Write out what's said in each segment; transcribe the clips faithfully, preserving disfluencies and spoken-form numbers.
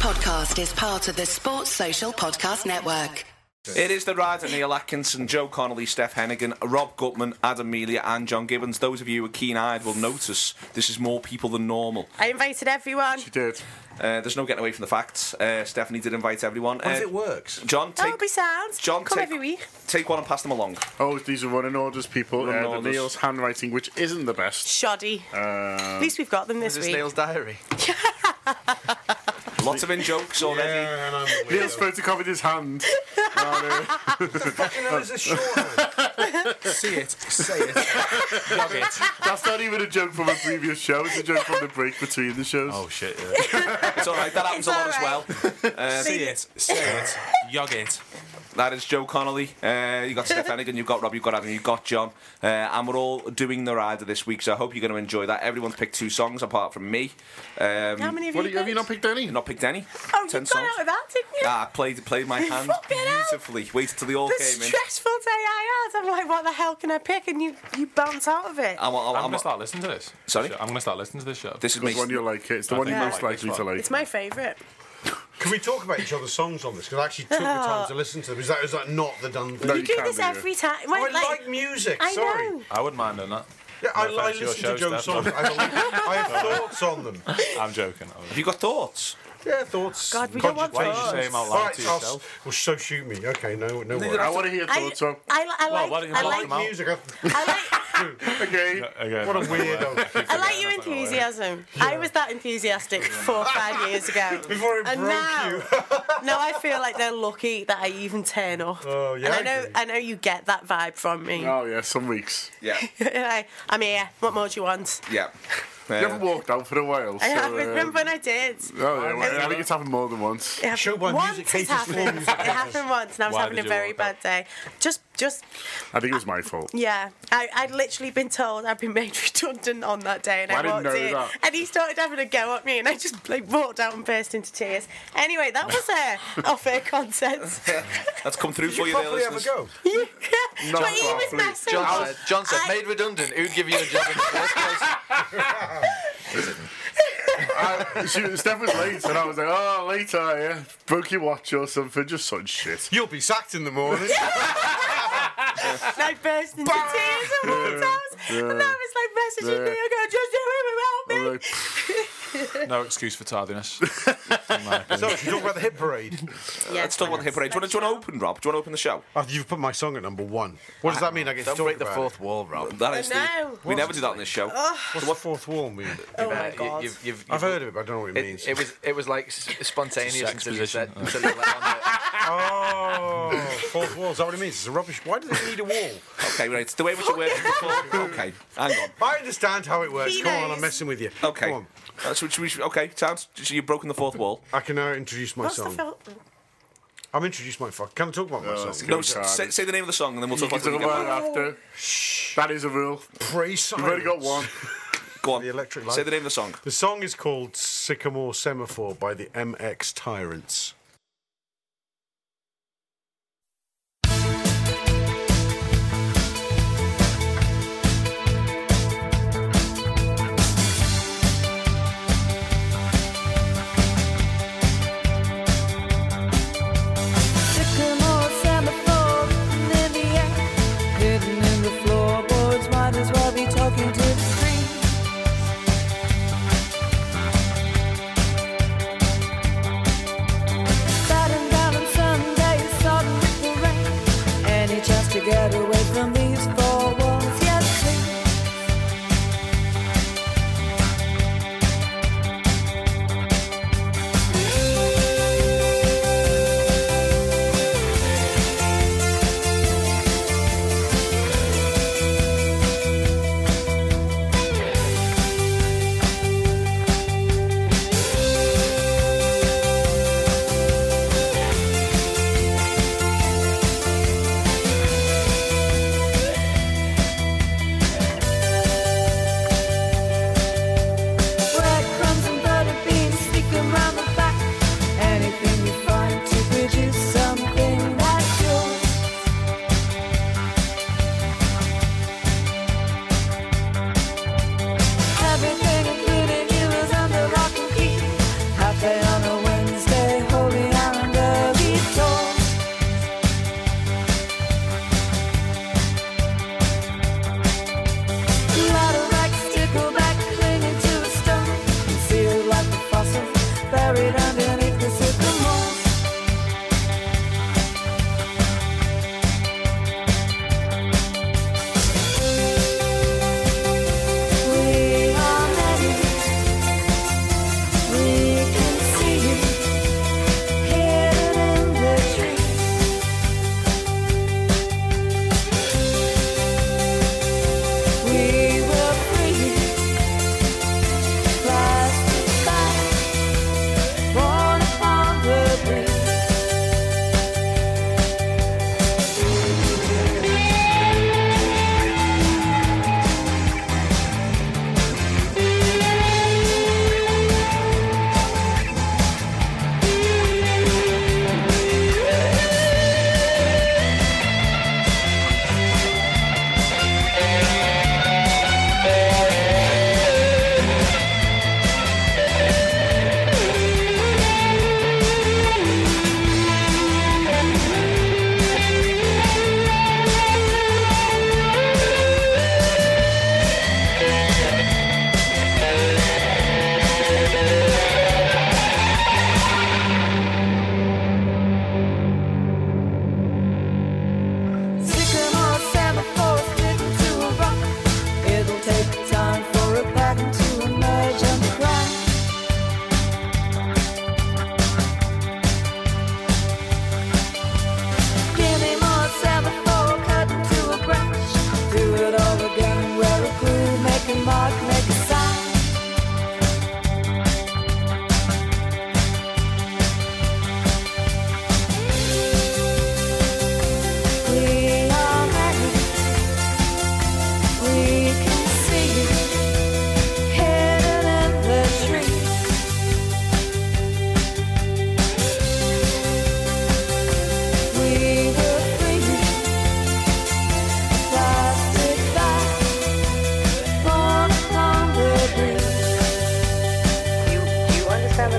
podcast is part of the Sports Social Podcast Network. It is The Ride with Neil Atkinson, Joe Connolly, Steph Hennigan, Rob Gutman, Adam Melia and John Gibbons. Those of you who are keen-eyed will notice this is more people than normal. I invited everyone. She did. Uh, there's no getting away from the facts. Uh, Stephanie did invite everyone. What uh, if it works? John, take... That'll be sound. John, Come take, every week. Take one and pass them along. Oh, these are running orders, people. Running uh, orders. The Neil's handwriting, which isn't the best. Shoddy. Um, At least we've got them this Is this week. Neil's diary? Lots of in-jokes already. Yeah, and I'm the Neil's photocopied his hand. Oh, no. fucking hell is this shorthand? See it, say it, log it. That's not even a joke from a previous show. It's a joke from the break between the shows. Oh shit, yeah. It's alright, that happens It's a lot all as well. Uh, See it, say it, yog it. That is Joe Connolly. Uh, you've got Steph Hennigan, you've got Rob, you've got Adam, you've got John. Uh, and we're all doing The Rider this week, so I hope you're going to enjoy that. Everyone's picked two songs apart from me. Um, How many of What, you have you picked? not picked any? You've not picked any? Oh, you Ten got songs. out of that, didn't you? Ah, I played, played my hand Fucking hell. beautifully. Waited till they all The came in. stressful day I had. I'm like, what the hell can I pick? And you, you bounce out of it. I'm, I'm, I'm, I'm, going to start listening to this. Sorry? I'm going to start listening to this show. This is Which me. one you like? It's the I one you're think I most like this likely to one. like. It's my favourite. Can we talk about each other's songs on this? Because I actually took the time to listen to them. Is that, is that not the done thing? No, You you do can't this do it. every time. Oh, I like music, I sorry. know. I wouldn't mind doing that. Yeah, I, No I offence to your listen show, to Joe's Steph, songs. but- I have, I have thoughts on them. I'm joking. Have you got thoughts? Yeah, thoughts. God, we don't want Why don't you thoughts. say them out All loud right, to I'll, yourself? well, so shoot me. Okay, no, no worries. I want to hear I, thoughts on. I, li- I Well, like, why don't you I block like, them out? Music. I, I like, Again. Again, what a weirdo. I like your enthusiasm. I was that enthusiastic four or five years ago. Before it and broke now, you. now I feel like they're lucky that I even turn up. Oh, yeah, And I I know, agree. I know you get that vibe from me. Oh, yeah, some weeks. Yeah. I- I'm here. What more do you want? Yeah. You Uh, haven't walked out for a while. I so, have. uh, Remember when I did? Oh, yeah, well, I think it's happened more than once. It happened Show by once music it haters for happened. music It happened once, and I was Why having did a you very walk bad out? day. Just, just, I think it was my fault. yeah. I, I'd literally been told I'd been made redundant on that day, and I I didn't walked know in, that. and he started having a go at me, and I just like walked out and burst into tears. Anyway, that was uh, off-air content. That's come through for Did you you there, properly have a listeners. go? Yeah. Not But he was properly. messing John with said, John said, I- made redundant. Who'd give you a job in the first place? I, she, Steph was late, and I was like, oh, later, yeah. Broke your watch or something, just such shit. You'll be sacked in the morning. And I burst into tears and walked out, and I was like messaging Yeah. me, I go, just do it without I me. was like, No excuse for tardiness. So, should we talk about the hit parade? Yeah, Let's talk about the hip parade. Do you want to open, Rob? Do you want to open the show? After you've put my song at number one. What does that mean? I get to Don't talk break the about fourth it? wall, Rob. That is the, know. we never do that on this show. What's the fourth wall mean? Oh my Uh, you- God. you've- you've- I've you've- heard of it, but I don't know what it, It, means. it was it was like s- spontaneous Sex until you position. said until you let on it. Oh, fourth wall. Is that what it means? It's a rubbish. Why do they need a wall? Okay, right. It's the way which it works before. Okay, hang on. I understand how it works. He Come on, knows. I'm messing with you. Okay. Come on. That's what we should, okay, sounds. So you've broken the fourth wall. I can now introduce my What's the song. film? I'm introduce my fuck. Can I talk about my Oh, song? Go No, Cardiff. say, say the name of the song and then we'll You talk can about talk it. about it after. That is a rule. Praise You've only got one. Go on. The Electric Light. Say the name of the song. The song is called Sycamore Semaphore by the M X Tyrants. Sycamore semaphore in the air, hidden in the floorboards, might as well be talking to the screen. Batting down on Sunday, sodden with the rain. Any chance to get away from these four walls? Yes, please. Breadcrumbs and butter beans sneaking round the back. Anything you find to produce something that's yours. Everything including you is under lock and key. Half day on a Wednesday.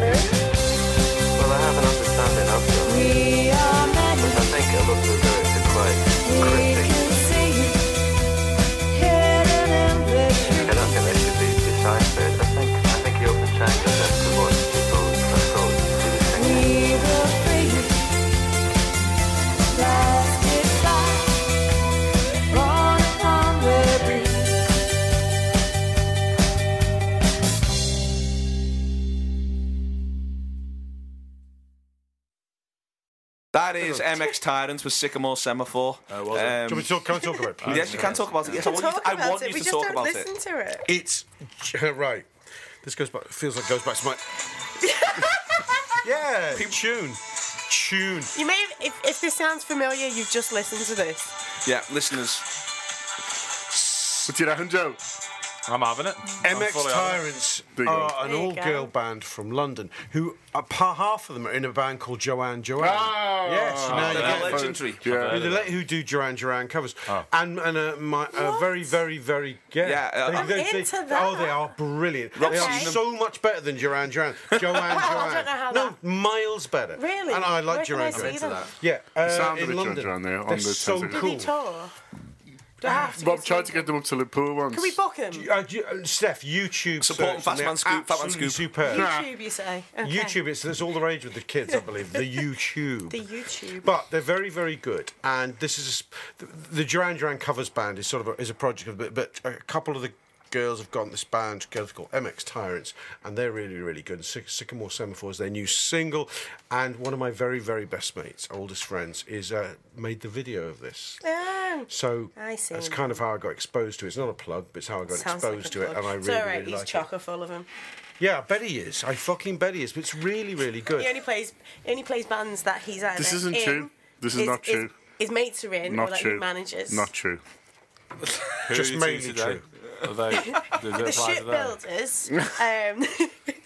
Well, I have an understanding of them. We are men. But I think a lot of the lyrics are quite cryptic. We can see you hidden in the trees. I don't think they should be deciphered. I think I think you often change the sense of what people are told to do the thing. We will free you. Plastic flies born upon the breeze. That is M X Tyrants with Sycamore Semaphore. Uh, was it? Um, Can we talk, can we talk about it, please? yes, you can talk about it. Yes, I want, Talk you, I about want it. you we to just talk don't about listen it. to it. It's right. This goes back. Feels like goes back to my. Yeah, tune, tune. You may, if, if this sounds familiar, you've just listened to this. Yeah, listeners. What do you reckon, Joe? I'm having it. I'm M X fully having it. Tyrants There you go. are an There you all-girl go. band from London who uh, pa- half of them are in a band called Joanne Joanne. Oh, Yes, now you They're get it. legendary. Yeah. Who, they, who do Duran Duran covers, and and uh, my uh, very very very yeah. Yeah, uh, I'm into that. Oh, they are brilliant. Rob they are Stephen. so much better than Duran Duran. Joanne I don't know how Joanne. No, that- miles better. Really? And I like Where can Duran I Duran. see them? Yeah, uh, sound of in it, London. Duran, there, on They're the so Thames. Did cool. they tour? Do I have to Rob go tried see to get them up to Liverpool once. Can we book them? Uh, do you- uh, Steph, YouTube Supporting search, and Fast they're Man Scoop, Fat Man absolutely Scoop. superb. YouTube, you say? Okay. YouTube, it's, it's all the rage with the kids, I believe. The YouTube. The YouTube. But they're very, very good. And this is a, sp- the, the Duran Duran covers band is sort of a, is a project of, but, but a couple of the girls have got this band girls called M X Tyrants, and they're really, really good. Syc- Sycamore Semaphore is their new single, and one of my very, very best mates, oldest friends, is uh, made the video of this. Oh, So I see. that's kind of how I got exposed to it. It's not a plug, but it's how I got sounds exposed like a to it, plug. and I It's really, all right, really he's like chocker full of them. it. Yeah, I bet he is. I fucking bet he is. But it's really, really good. He only plays he only plays bands that he's either This isn't in, true. This is his, not true. His, his mates are in, or Not that true. he manages. Not true. Who Just are you mainly two today? true. Are they, do they The apply to them? shipbuilders. um,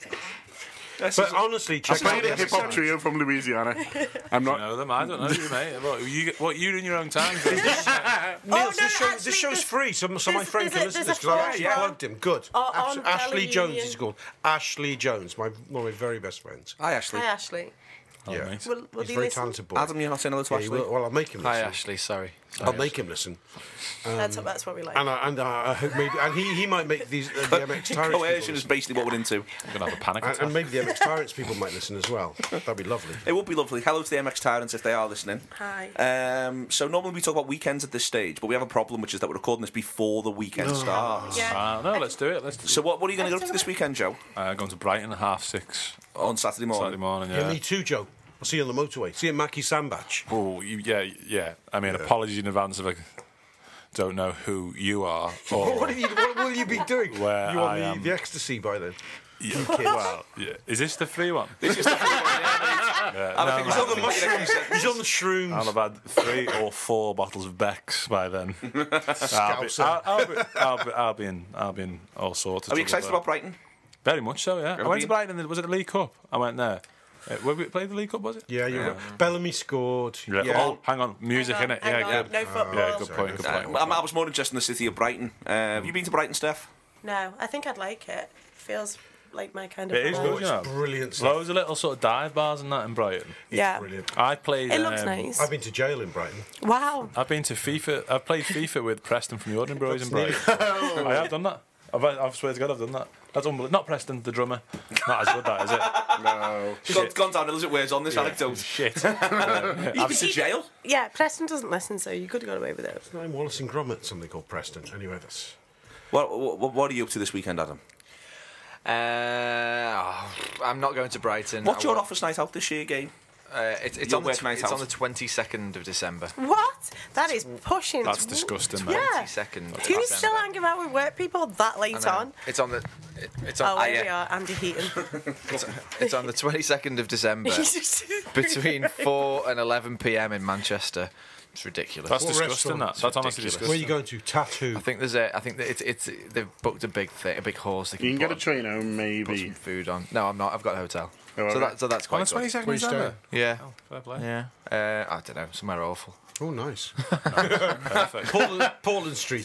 But honestly, I check out played a the hip hop trio from Louisiana. I'm You not. know them? I don't know you, mate. What you, what you do in your own time? Niels, Oh, no, this, show, actually, this show's there's- free, so, so my there's- friend there's can a- listen to there's this a because I forum. actually plugged him. Good. On- on Abso- Ashley Bella Jones, Union. he's called. Ashley Jones, my one of my very best friends. Hi, Ashley. Hi, Ashley. Yeah, mate. Will, will he's a you very listen? talented boy. Adam, you're not saying hello to Yeah, he Ashley? will- well, I'll make him listen. Hi, Ashley. Sorry. I'll make him listen. that's, that's what we like. And I, and I, I hope maybe, and he, he might make these uh, the M X Tyrants Coercion people is listen. basically what we're into. I'm gonna have a panic and, attack. and maybe the M X Tyrants people might listen as well. That'd be lovely. It would be lovely. Hello to the M X Tyrants if they are listening. Hi. Um, so normally we talk about weekends at this stage, but we have a problem, which is that we're recording this before the weekend starts. Yeah. Ah, no, let's do it. Let's do So it. what, what are you going to get up to this weekend, Joe? Uh, going to Brighton at half six On Saturday morning? Saturday morning. Yeah, Yeah. me too, Joe. I'll see you on the motorway. See you at Mackie Sandbach. Oh, you, yeah, yeah. I mean, apologies in advance if I don't know who you are. Or, What, have you, what will you be doing? Where you on I the, am. the ecstasy by then? yeah, well, yeah. Is this the free one? This is the free one, yeah, Yeah, I no, think no, it's on the no. mushroom. He's on the shrooms. I'll have had three or four bottles of Beck's by then. I'll be, Scouser. I'll, I'll, be, I'll, be, I'll be in. I'll be in all sorts. Of Are you trouble excited there. about Brighton? Very much so. Yeah. I Ever went to been? Brighton. and Was it the League Cup? I went there. Uh, where we played the League Cup, was it? Yeah, you're right. Bellamy scored. Yeah. Yeah. Oh, hang on. Music Hang in on, it. hang Yeah, on, good. No football. Yeah, good point. Good Uh, point. I'm- I was more interested in the city of Brighton. Uh, have you been to Brighton, Steph? No, I think I'd like it. Feels like my kind of. It is vibe. good, you know. Brilliant stuff. Loads of little sort of dive bars and that in Brighton. Yeah. Brilliant. I played. It looks um, nice. I've been to jail in Brighton. Wow. I've been to FIFA. I've played FIFA with Preston from the Ordinary Boys in Brighton. I have done that. I've, I swear to God, I've done that. That's unbelievable. Not Preston, the drummer. Not as good, that is it? No. Gone, gone down a little bit words on this anecdote. Shit. You've been to jail? Yeah, Preston doesn't listen, so you could have got away with it. I'm Wallace and Gromit, something called Preston. Anyway, that's. What, what, what are you up to this weekend, Adam? Uh, oh, I'm not going to Brighton. What's I your wa- office night out this year game? Uh, it's it's your on the work tw- night it's out? on the twenty-second of December. What? That is pushing. That's disgusting, mate. Yeah. twenty-second. of Who's still December. hanging out with work people that I late know. on? It's on the. It, it's on. Oh, ah, here we yeah. are, Andy Heaton. It's, it's on the twenty-second of December He's just between four and eleven p.m. in Manchester. It's ridiculous. That's What disgusting. That. restaurant? That's honestly ridiculous. disgusting. Where are you going to? Tattoo. I think there's a. I think that it's it's they've booked a big thing, a big horse. They can, You can get a put, train home, put some maybe. food on. No, I'm not. I've got a hotel. Oh, so okay. that so that's On quite the good. twenty-second Where of you December. Yeah, Fair play. yeah. Uh, I don't know, somewhere awful. Oh, nice. Perfect. Portland, Portland Street.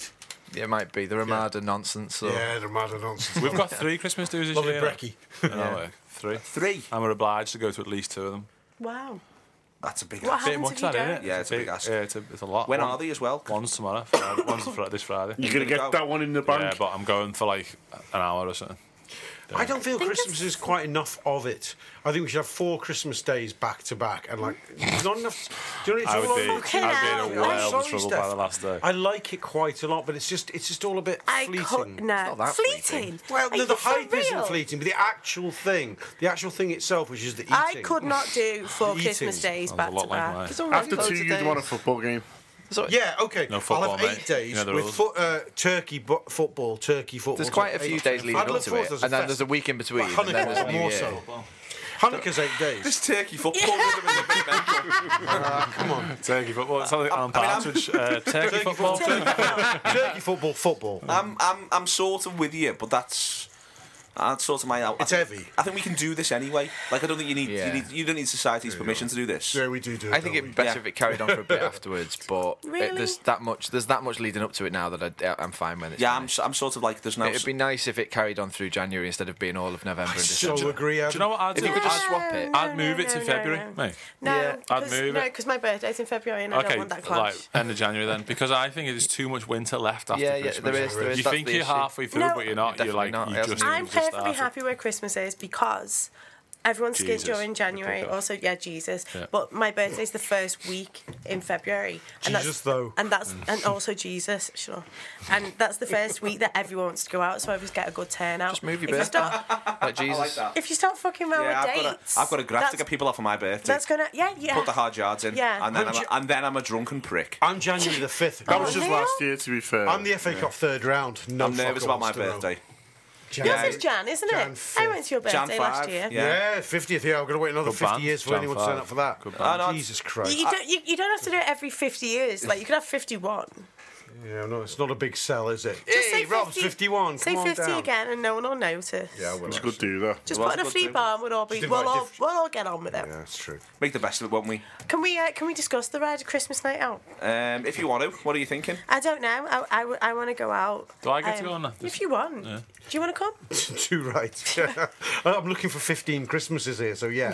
Yeah, it might be the Ramada nonsense. Or... Yeah, the Ramada nonsense. We've got three Christmas dues this Lovely year. brekkie. In our work. Three. Three. And we're obliged to go to at least two of them. Wow. That's a big What ask. Bit happens much if you that, don't? isn't it? Yeah, it's a big ask. Yeah, it's a, it's a lot. When One- are they as well? One's tomorrow. Friday, one's fr- this Friday. You're going to gonna get go? that one in the bank? Yeah, but I'm going for like an hour or something. I don't feel think Christmas is quite enough of it. I think we should have four Christmas days back to back, and like not enough. Do you know, it's I all would be, on- Fucking I'd hell. be in a I'm world sorry, of trouble Steph. by the last day. I like it quite a lot, but it's just it's just all a bit I fleeting. could no not that fleeting. fleeting. Well, Are no, the you for hype isn't real? fleeting, but the actual thing, the actual thing itself, which is the eating. I could not do four Eating. Christmas days Sounds back a lot to like back. mine. There's already After loads two, of you'd want a days. football game. So Yeah, okay. No football, I'll have eight mate. days You know the with rules. foot, uh, turkey bu- football, turkey football. there's quite a so few eight- days leading I'd up look to forward it, there's and then fest- there's a week in between, Well, and then there's a Hanukkah New more Year. so. Hanukkah's eight days. This turkey football rhythm is a bit mental. Come on. Turkey football. It's like Alan I mean, I'm- Partridge. Uh, turkey football. Turkey football, football. I'm, I'm, I'm sort of with you, but that's that's sort of my. I It's think- heavy. I think we can do this anyway. Like, I don't think you need, Yeah. you, need you don't need society's permission to do this. Yeah, we do do it. I think don't it'd we? be better Yeah. if it carried on for a bit afterwards, but it, Really? there's that much. There's that much leading up to it now that I, I'm fine when it's. Yeah, I'm, finished. s- I'm sort of like there's no. It'd be nice if it carried on through January instead of being all of November and So December. agree. Do you know what I'd If do? you could just I'd, swap it. I'd move no, it to no, February. no. Mate. No, Yeah. I'd 'cause- move no, it. because my birthday's in February and I Okay, don't want that like clash. end of January then, because I think it is too much winter left after Yeah, yeah, Christmas. there is- there is, You that's think the you're issue. halfway through, No, but you're not. You're definitely like not. you It hasn't just. I'm you've just perfectly started. happy where Christmas is because everyone's skint Jesus. during January. Pick up. Also, yeah, Jesus. Yeah. But my birthday's the first week in February. And Jesus, that's, though. And that's and also Jesus, sure. And that's the first week that everyone wants to go out, so I always get a good turnout. Just move your if you birthday. start, Like Jesus. I like that. if you start fucking around Yeah, with I've got, dates, a, I've got a graph to that's- get people off on my birthday. That's gonna, yeah, yeah. Put the hard yards in, Yeah. and then I'm Would a, you- and then I'm a drunken prick. I'm January the fifth. That was just Neil? last year, to be fair. I'm the F A Cup third round. No I'm nervous fucker about my wants to know. birthday. Jan- Yours is Jan, isn't Jan it? fifth. I went to your Jan birthday last five, year. yeah. Yeah, fiftieth year. I've got to wait another Good fifty band, years for Jan anyone to turn five. up for that. Good Oh, no, Jesus Christ. You don't, you, you don't have to do it every fifty years. Like, you could have fifty-one. Yeah, no, it's not a big sell, is it? Just hey, say Rob's fifty, fifty-one. Say Come on fifty down. again and no one will notice. Yeah, well, It's good to do that. Just It was put in a good flea too. bar and we'll all be, Just we'll invite all, diff- we'll all get on with it. Yeah, that's true. Make the best of it, won't we? Can we uh, can we discuss the ride Christmas night out? Um, if you want to, what are you thinking? I don't know. I, I, w- I want to go out. Do I get to Um, go on that? If you want. Do you want to come? Too right. I'm looking for fifteen Christmases here, so yeah.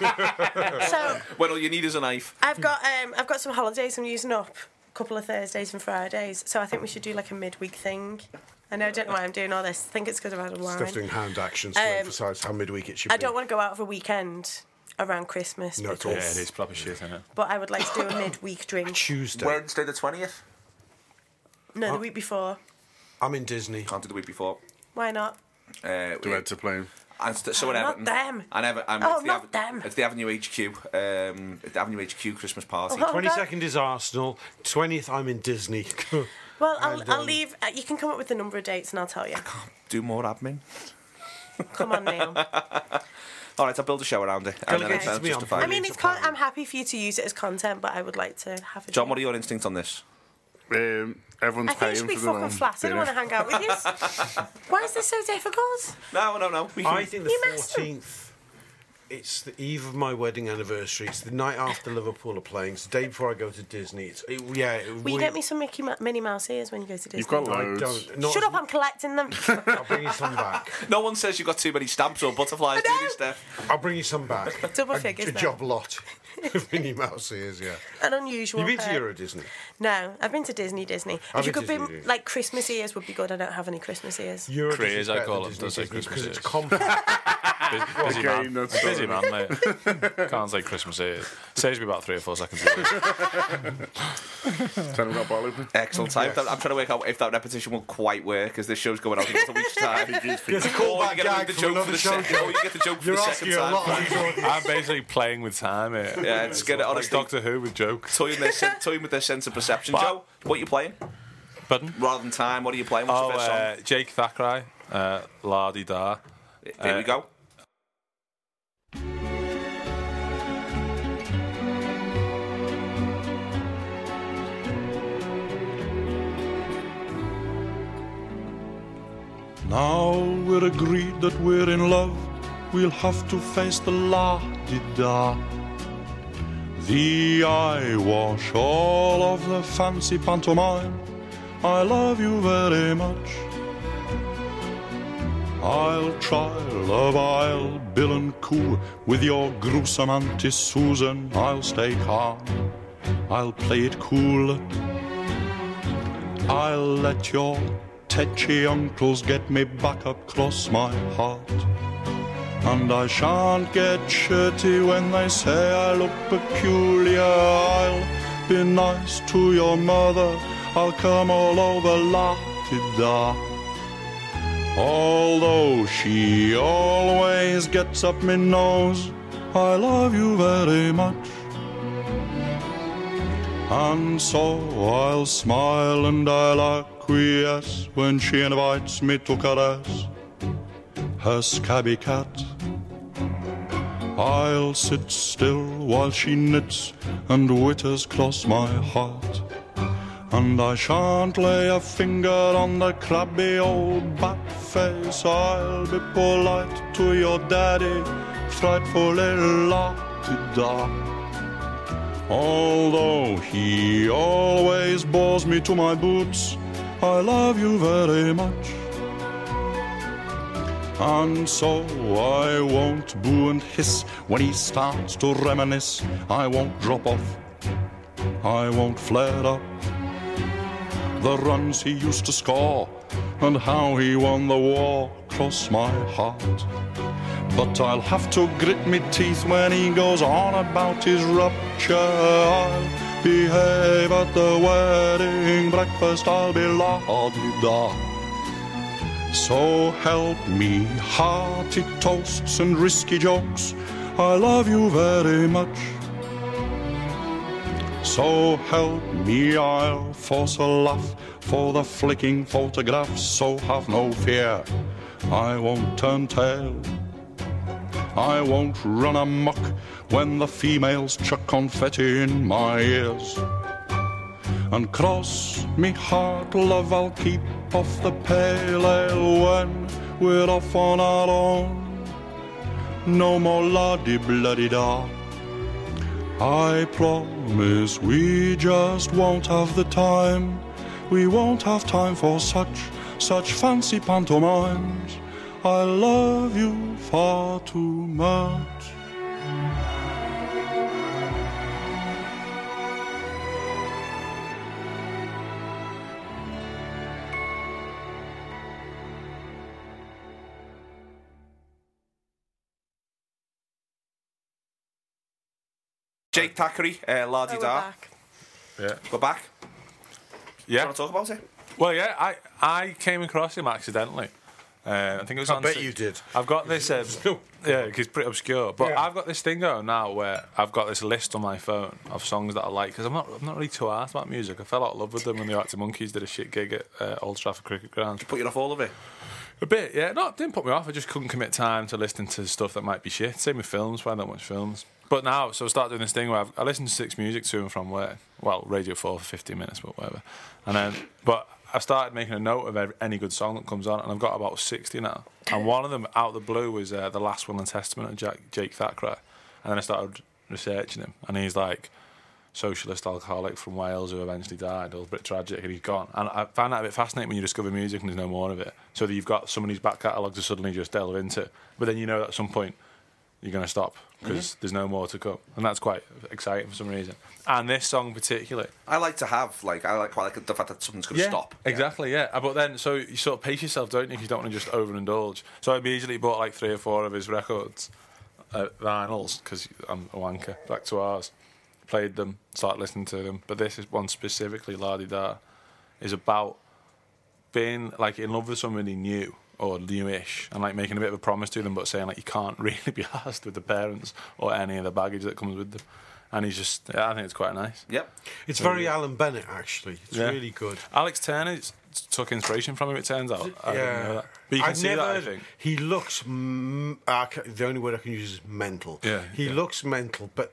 So Well, all you need is a knife. I've got um I've got some holidays I'm using up. A couple of Thursdays and Fridays. So I think we should do like a midweek thing. I know I don't know why I'm doing all this. I think it's because I've had a wine. Stuff doing hand actions to Um, emphasise how midweek it should I be. don't want to go out of a weekend around Christmas. No, at all. Yeah, because- it is proper shit, isn't it? But I would like to do a midweek drink. Tuesday. Wednesday the twentieth. No, the week before. I'm in Disney. Can't do the week before. Why not? Uh, The Reds are playing. and st- so Oh, at not Everton. them. And Ever- um, Oh, it's the not Ave- them. It's the Avenue H Q. Um, the Avenue H Q Christmas party. Oh, twenty-second is Arsenal. twentieth, I'm in Disney. Well, I'll, And, I'll um, leave. Uh, you can come up with the number of dates and I'll tell you. Do more admin. Come on, Neil. All right, I'll build a show around it. And then Delegate it's it to me on justified. I mean, It's it's a con- plan. I'm happy for you to use it as content, but I would like to have a John, drink. what are your instincts on this? Um, everyone's I think paying it should be for their fucking own flat. I don't dinner. want to hang out with you. Why is this so difficult? No, no, no. We can, I think the You messed them. fourteenth. It's the eve of my wedding anniversary. It's the night after Liverpool are playing. It's the day before I go to Disney. It's it, yeah. It, Will you get me some Mickey Ma- Minnie Mouse ears when you go to Disney? You've got I loads. don't. Not Shut up! I'm collecting them. I'll bring you some back. no one says you've got too many stamps or butterflies, do I you, know. Steph? I'll bring you some back. Double a, figures A then. job lot of Minnie Mouse ears. Yeah. An unusual. You've been to pair. Euro Disney. No, I've been to Disney. Disney. I've if you been could to be Disney. like Christmas ears, would be good. I don't have any Christmas ears. Euro Craze, Disney's I better call than it, does say Disney Christmas because it's ears. compact. Busy, busy Okay, man. that's Busy fine. man, mate. Can't say Christmas Eve. Saves me about three or four seconds. a day. Tell them about bottle opening. Excellent time. I'm trying to work out if that repetition will quite work, as this show's going out in a week's time. It's a Or you callback get gag the from joke for another the show. second. Or you get the joke for You're the asking second a time. lot of these audience. I'm basically playing with time here. Yeah, it's good. Like Honestly, Doctor Who with jokes. toying, their sen- toying with their sense of perception. But- Joe, what are you playing? Pardon? Rather than time, what are you playing? What's Oh, your first song? uh, Jake Thackeray, uh, La Di Da. Here we uh, go. Now we're agreed that we're in love, we'll have to face the la-di-da. The eyewash, all of the fancy pantomime, I love you very much. I'll try, love, I'll bill and coo with your gruesome Auntie Susan. I'll stay calm, I'll play it cool. I'll let your tetchy uncles get me back up close my heart. And I shan't get shirty when they say I look peculiar. I'll be nice to your mother, I'll come all over la-ti-da. Although she always gets up me nose, I love you very much. And so I'll smile and I'll acquiesce when she invites me to caress her scabby cat. I'll sit still while she knits and witters close my heart. And I shan't lay a finger on the crabby old bat face. I'll be polite to your daddy, frightful little la-ti-da. Although he always bores me to my boots, I love you very much. And so I won't boo and hiss when he starts to reminisce. I won't drop off, I won't flare up. The runs he used to score and how he won the war cross my heart. But I'll have to grit me teeth when he goes on about his rupture. I'll behave at the wedding breakfast, I'll be la-di-da. So help me, hearty toasts and risky jokes, I love you very much. So help me, I'll force a laugh for the flicking photographs. So have no fear, I won't turn tail. I won't run amok when the females chuck confetti in my ears. And cross me heart, love, I'll keep off the pale ale when we're off on our own. No more la-di-bloody-da. I promise we just won't have the time. We won't have time for such, such fancy pantomimes. I love you far too much. Jake Thackeray, uh, La-Di-Da. Oh, we're back. Yeah. We're back. Yeah. You want to talk about it? Well, yeah, I, I came across him accidentally. Uh, I think it was I on. bet si- you did. I've got this. Um, yeah, it's pretty obscure. But Yeah. I've got this thing going now where I've got this list on my phone of songs that I like because I'm not, I'm not really too arsed about music. I fell out of love with them when the Arctic Monkeys did a shit gig at uh, Old Trafford Cricket Ground. Put you off all of it? A bit, yeah. No, it didn't put me off. I just couldn't commit time to listening to stuff that might be shit. Same with films, but I don't watch films. But now, so I start doing this thing where I've, I listen to six music to and from work. Well, Radio four for fifteen minutes, but whatever. And then, but I started making a note of every, any good song that comes on, and I've got about sixty now. And one of them, out of the blue, was uh, The Last Will and Testament of Jack, Jake Thackeray. And then I started researching him, and he's like socialist alcoholic from Wales who eventually died. It was a bit tragic, and he's gone. And I find that a bit fascinating when you discover music and there's no more of it. So that you've got someone whose back catalogue to suddenly just delve into, but then you know that at some point you're going to stop because mm-hmm. there's no more to come, and that's quite exciting for some reason. And this song particularly, I like to have like I like quite like the fact that something's going to yeah, stop. Exactly, yeah. yeah. But then, so you sort of pace yourself, don't you? Because you don't want to just overindulge. So I immediately bought like three or four of his records, uh, vinyls, because I'm a wanker. Back to ours, played them, started listening to them. But this is one specifically, La-Di-Da, is about being like in love with somebody new. Or newish, and like making a bit of a promise to them, but saying like you can't really be arsed with the parents or any of the baggage that comes with them. And he's just, yeah, I think it's quite nice. Yep. It's very Alan Bennett, actually. It's Yeah. really good. Alex Turner took inspiration from him, it turns out. I didn't know that. But you can I've see never, that, I think. He looks, mm, I ca- the only word I can use is mental. Yeah, He yeah. looks mental, but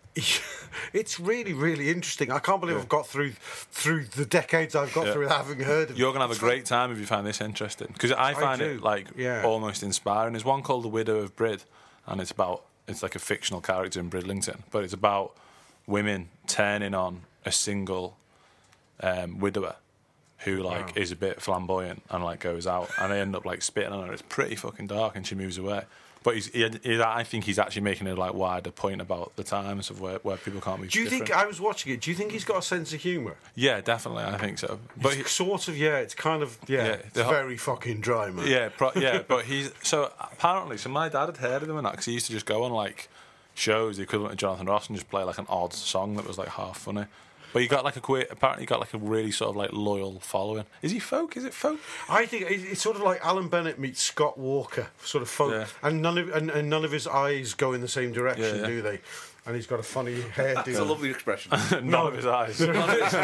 it's really, really interesting. I can't believe Yeah. I've got through through the decades I've got Yeah. through without having heard of You're it. going to have a It's great time if you find this interesting. Because I find do, it like yeah. almost inspiring. There's one called The Widow of Brid, and it's about, it's like a fictional character in Bridlington, but it's about women turning on a single um, widower who like Wow. is a bit flamboyant and like goes out, and they end up like spitting on her. It's pretty fucking dark, and she moves away. But he's, he, he, I think he's actually making a like wider point about the times of where, where people can't be. Do you different. think I was watching it? Do you think he's got a sense of humour? Yeah, definitely. I think so. But he, It's sort of, yeah. It's kind of, yeah. Yeah, it's the ho- very fucking dry, man. yeah, pro- yeah. But he's so apparently. So my dad had heard of him and that because he used to just go on like shows, the equivalent of Jonathan Ross, and just play like an odd song that was like half funny. But he got like a queer, apparently he got like a really sort of like loyal following. Is he folk? Is it folk? I think it- it's sort of like Alan Bennett meets Scott Walker, sort of folk, Yeah. and none of and, and none of his eyes go in the same direction, Yeah, yeah. do they? And he's got a funny hairdo. It's a lovely expression. None of his eyes. We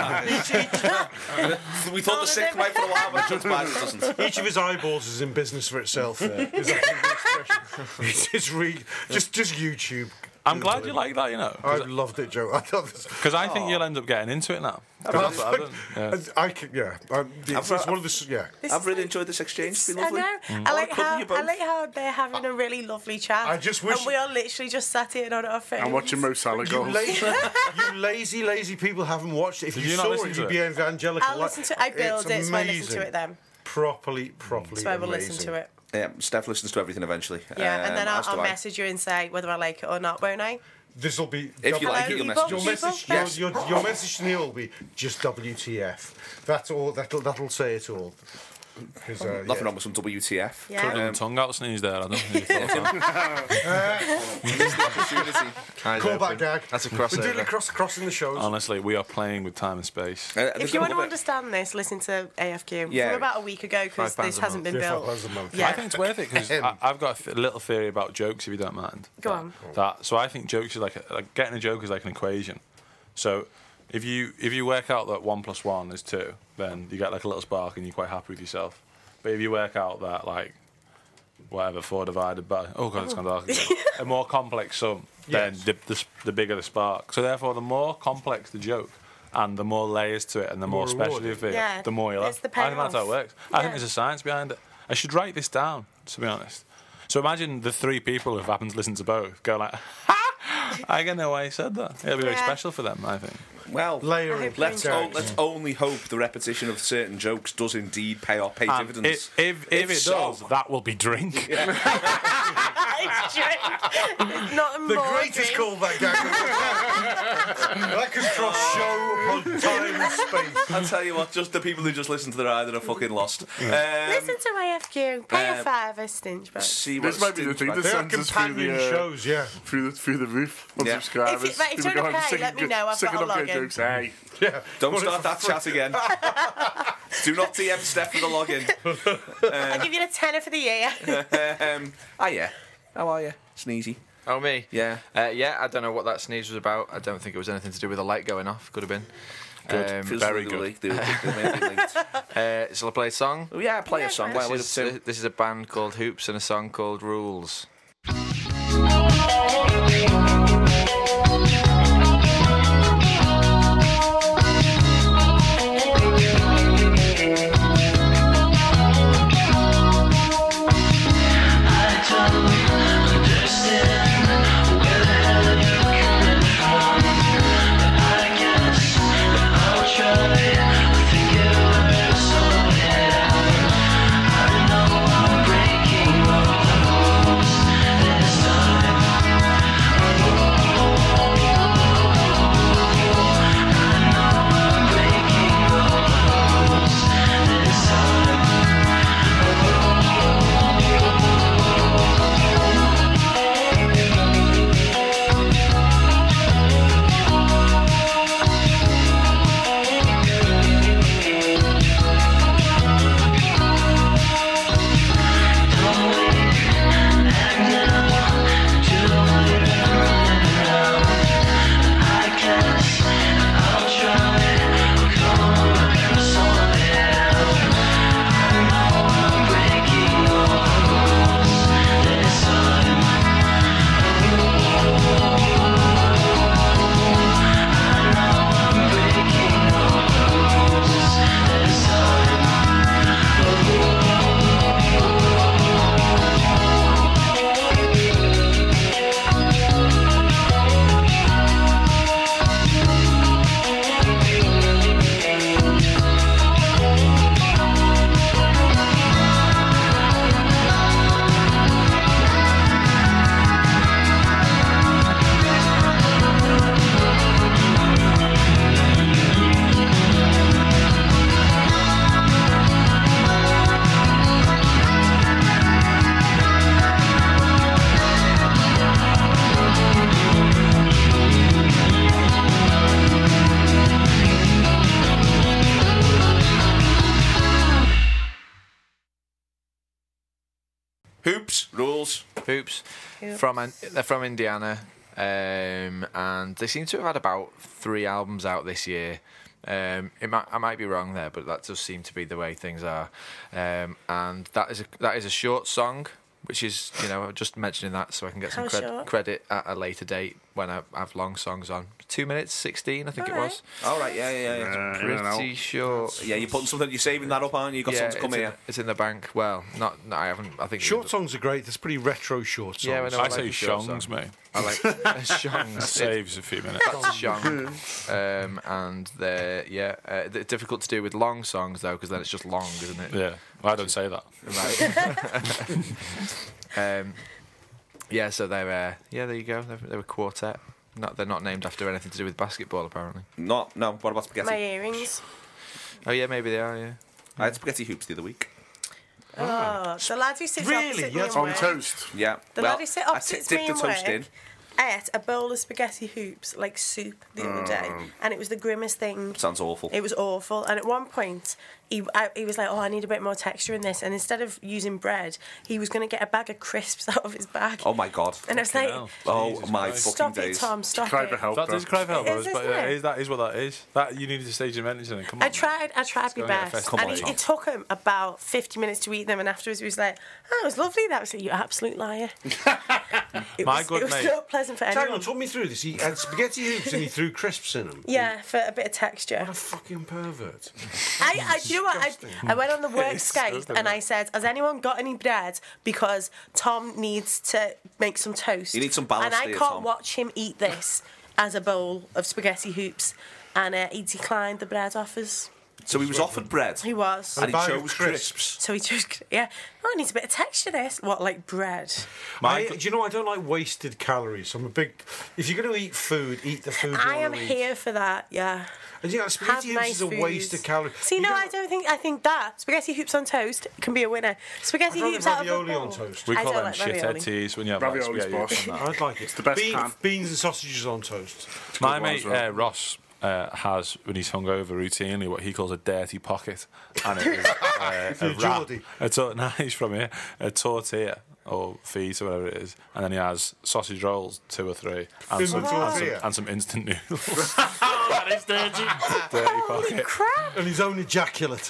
thought the sixth might for a while, but it doesn't. Each of his eyeballs is in business for itself. Is that the expression? It's just, re- just just YouTube. I'm glad you like that, you know. I loved it, Joe. I thought this. Because I think you'll end up getting into it now. 'Cause that's what I done. Yeah. I can, yeah. Um, it's, it's one of the s- yeah. This I've is really like- enjoyed this exchange. It's been I lovely. know. Mm. I like couldn't how you both? I like how they're having a really lovely chat. I just wish- and we are literally just sat here on our phones. I'm watching Mo Salah You goals. lazy, you lazy, lazy people haven't watched it. If Did you, you not saw listen it, to you'd it? be evangelical. I'll like- listen to. I build it's it, so I listen amazing. to it then. Properly, properly. So I will amazing. listen to it. Yeah, Steph listens to everything eventually. Yeah, Um, and then I'll, as do I'll I. message you and say whether I like it or not, won't I? This will be. If you like it, Hello, you'll people, message Your us. people. message, Yes. your, your, your message to Neil will be just W T F. That's all. That'll that'll say it all. 'Cause, uh, Nothing yeah. wrong with some W T F. Yeah. Could've done Um, the tongue out sneeze there. I don't know if you thought that. opportunity. Eyes Call open. back gag. That's a We're doing crossover. a cross crossing the shows. Honestly, we are playing with time and space. Uh, If there's you want to another- understand this, listen to A F Q Yeah. from about a week ago because Five pounds this a hasn't month. been Yeah, built. five pounds a month. Yeah. I think it's worth it because I've got a th- little theory about jokes, if you don't mind. Go That- on. That so I think jokes is like, a, like getting a joke is like an equation. So if you if you work out that one plus one is two, then you get like a little spark and you're quite happy with yourself. But if you work out that like whatever four divided by oh god it's gone dark again, a more complex sum, then Yes. the, the the bigger the spark. So therefore, the more complex the joke. And the more layers to it, and the more, More special rewarding. you feel, Yeah, the more you it's love. the I think that's how it payoff. works. I Yeah. think there's a science behind it. I should write this down, to be honest. So imagine the three people who've happened to listen to both go like, ha! I don't know why he said that. It'll be very Yeah. special for them, I think. Well, Layering. let's, Yeah. o- let's only hope the repetition of certain jokes does indeed pay off, pay And dividends. if, if, if, If it so- does, that will be drink. It's true. It's not The more greatest drink. callback gag. That could cross show upon time and space. I'll tell you what, just the people who just listen to the ride are fucking lost. Um, Listen to A F Q. Pay um, a fiver, stinge bag. see what This might be the thing. This They are sends us through companion the, uh, shows, yeah. through the through the roof of Yeah. subscribers. If you- right, if People you're go, okay, "Sick let of me good- know, I've sick got of a not getting login." jokes." Hey, Yeah. Don't What start if- that chat again. Do not D M Steph for the login. I'll give you a tenner for the year. Um, ah, yeah. How are you? Sneezy. Oh, me? Yeah. Uh, yeah, I don't know what that sneeze was about. I don't think it was anything to do with the light going off. Could have been. Good. Um, Feels very like good. late. They were- they were maybe late. uh, shall I play a song? Oh, yeah, play a song. Well, This is, uh, this is a band called Hoops and a song called Rules. Breaking all the rules. Hoops. Hoops. From An- they're from Indiana, um, and they seem to have had about three albums out this year. Um, it might, I might be wrong there, but that does seem to be the way things are. Um, and that is a that is a short song, which is, you know, just mentioning that so I can get some How cred- short? credit at a later date when I have long songs on. Two minutes sixteen, I think it Alright. was. All right, yeah, yeah, yeah. Uh, in and out. Pretty short. Yeah, you're putting something. You're saving that up, aren't you? You got Yeah, something to come it's, in, here. it's in the bank. Well, not. No, I haven't. I think Short songs are great. There's pretty retro short songs. Yeah, I know. I like say a short shongs, song. mate. I like shongs. That saves a few minutes. That's shong. Um, and they're yeah, uh, they're difficult to do with long songs though, because then it's just long, isn't it? Yeah, well, I don't say that. Right. um, yeah, so they're uh, yeah, there you go. They're, they're a quartet. Not they're not named after anything to do with basketball, apparently. Not, no. What about spaghetti? My earrings. Oh yeah, maybe they are. Yeah. I had spaghetti hoops the other week. Oh, the lad who sits Really? opposite Yeah, me it's in On work- toast. Yeah. The well, lad who sit I opposite t- me dipped in the toast work in. ate a bowl of spaghetti hoops, like soup, the other day, and it was the grimmest thing. Sounds awful. It was awful. And at one point, he I, he was like, "Oh, I need a bit more texture in this." And instead of using bread, he was going to get a bag of crisps out of his bag. Oh my god. And I was like, hell. Oh Jesus my Christ. fucking "Stop it, days. Tom! Stop Cry it!" for help. That though. is cry for help, It is, but isn't uh, it? is, that is what that is. That you needed to stage your mention and come on. I tried. I tried my go and get a best, festival. and Come it, on, it took him about fifty minutes to eat them. And afterwards, he was like, "Oh, it was lovely." That was like, "You absolute liar." It My was, good it was mate- not pleasant for Hang anyone. on, talk me through this. He had spaghetti hoops and he threw crisps in them. Yeah, for a bit of texture. What a fucking pervert. I, I, do you know what? I, disgusting. I went on the work is Skype disgusting, and mate. I said, "Has anyone got any bread? Because Tom needs to make some toast. You need some balance And I there, can't Tom. watch him eat this as a bowl of spaghetti hoops." And uh, he declined the bread offers. So he was offered bread. He was. And he bag of chose crisps. crisps. So he just, yeah. Oh, it needs a bit of texture. This, what, like bread? I, do you know, I don't like wasted calories. I'm a big. If you're going to eat food, eat the food. you I am wanna eat. here for that. Yeah. And you know, Have spaghetti hoops nice is a food. waste of calories. See, You no, don't- I don't think. I think that spaghetti hoops on toast can be a winner. Spaghetti I'd rather hoops out of a ravioli on bowl. toast. We I call don't them like ravioli. shithead teas when you have like Ravioli's spaghetti boss. and that. I'd like it. It's the best Bean, can. Beans and sausages on toast. My good one mate as well. uh, Ross uh, has, when he's hungover, routinely what he calls a dirty pocket, and it is uh, a wrap. Geordie. A tor- no, he's from here. A tortilla or feet or whatever it is, and then he has sausage rolls, two or three, and, In some, the and, some, tortilla? and some instant noodles. That is dirty. Dirty Holy pocket. crap! And his own ejaculate.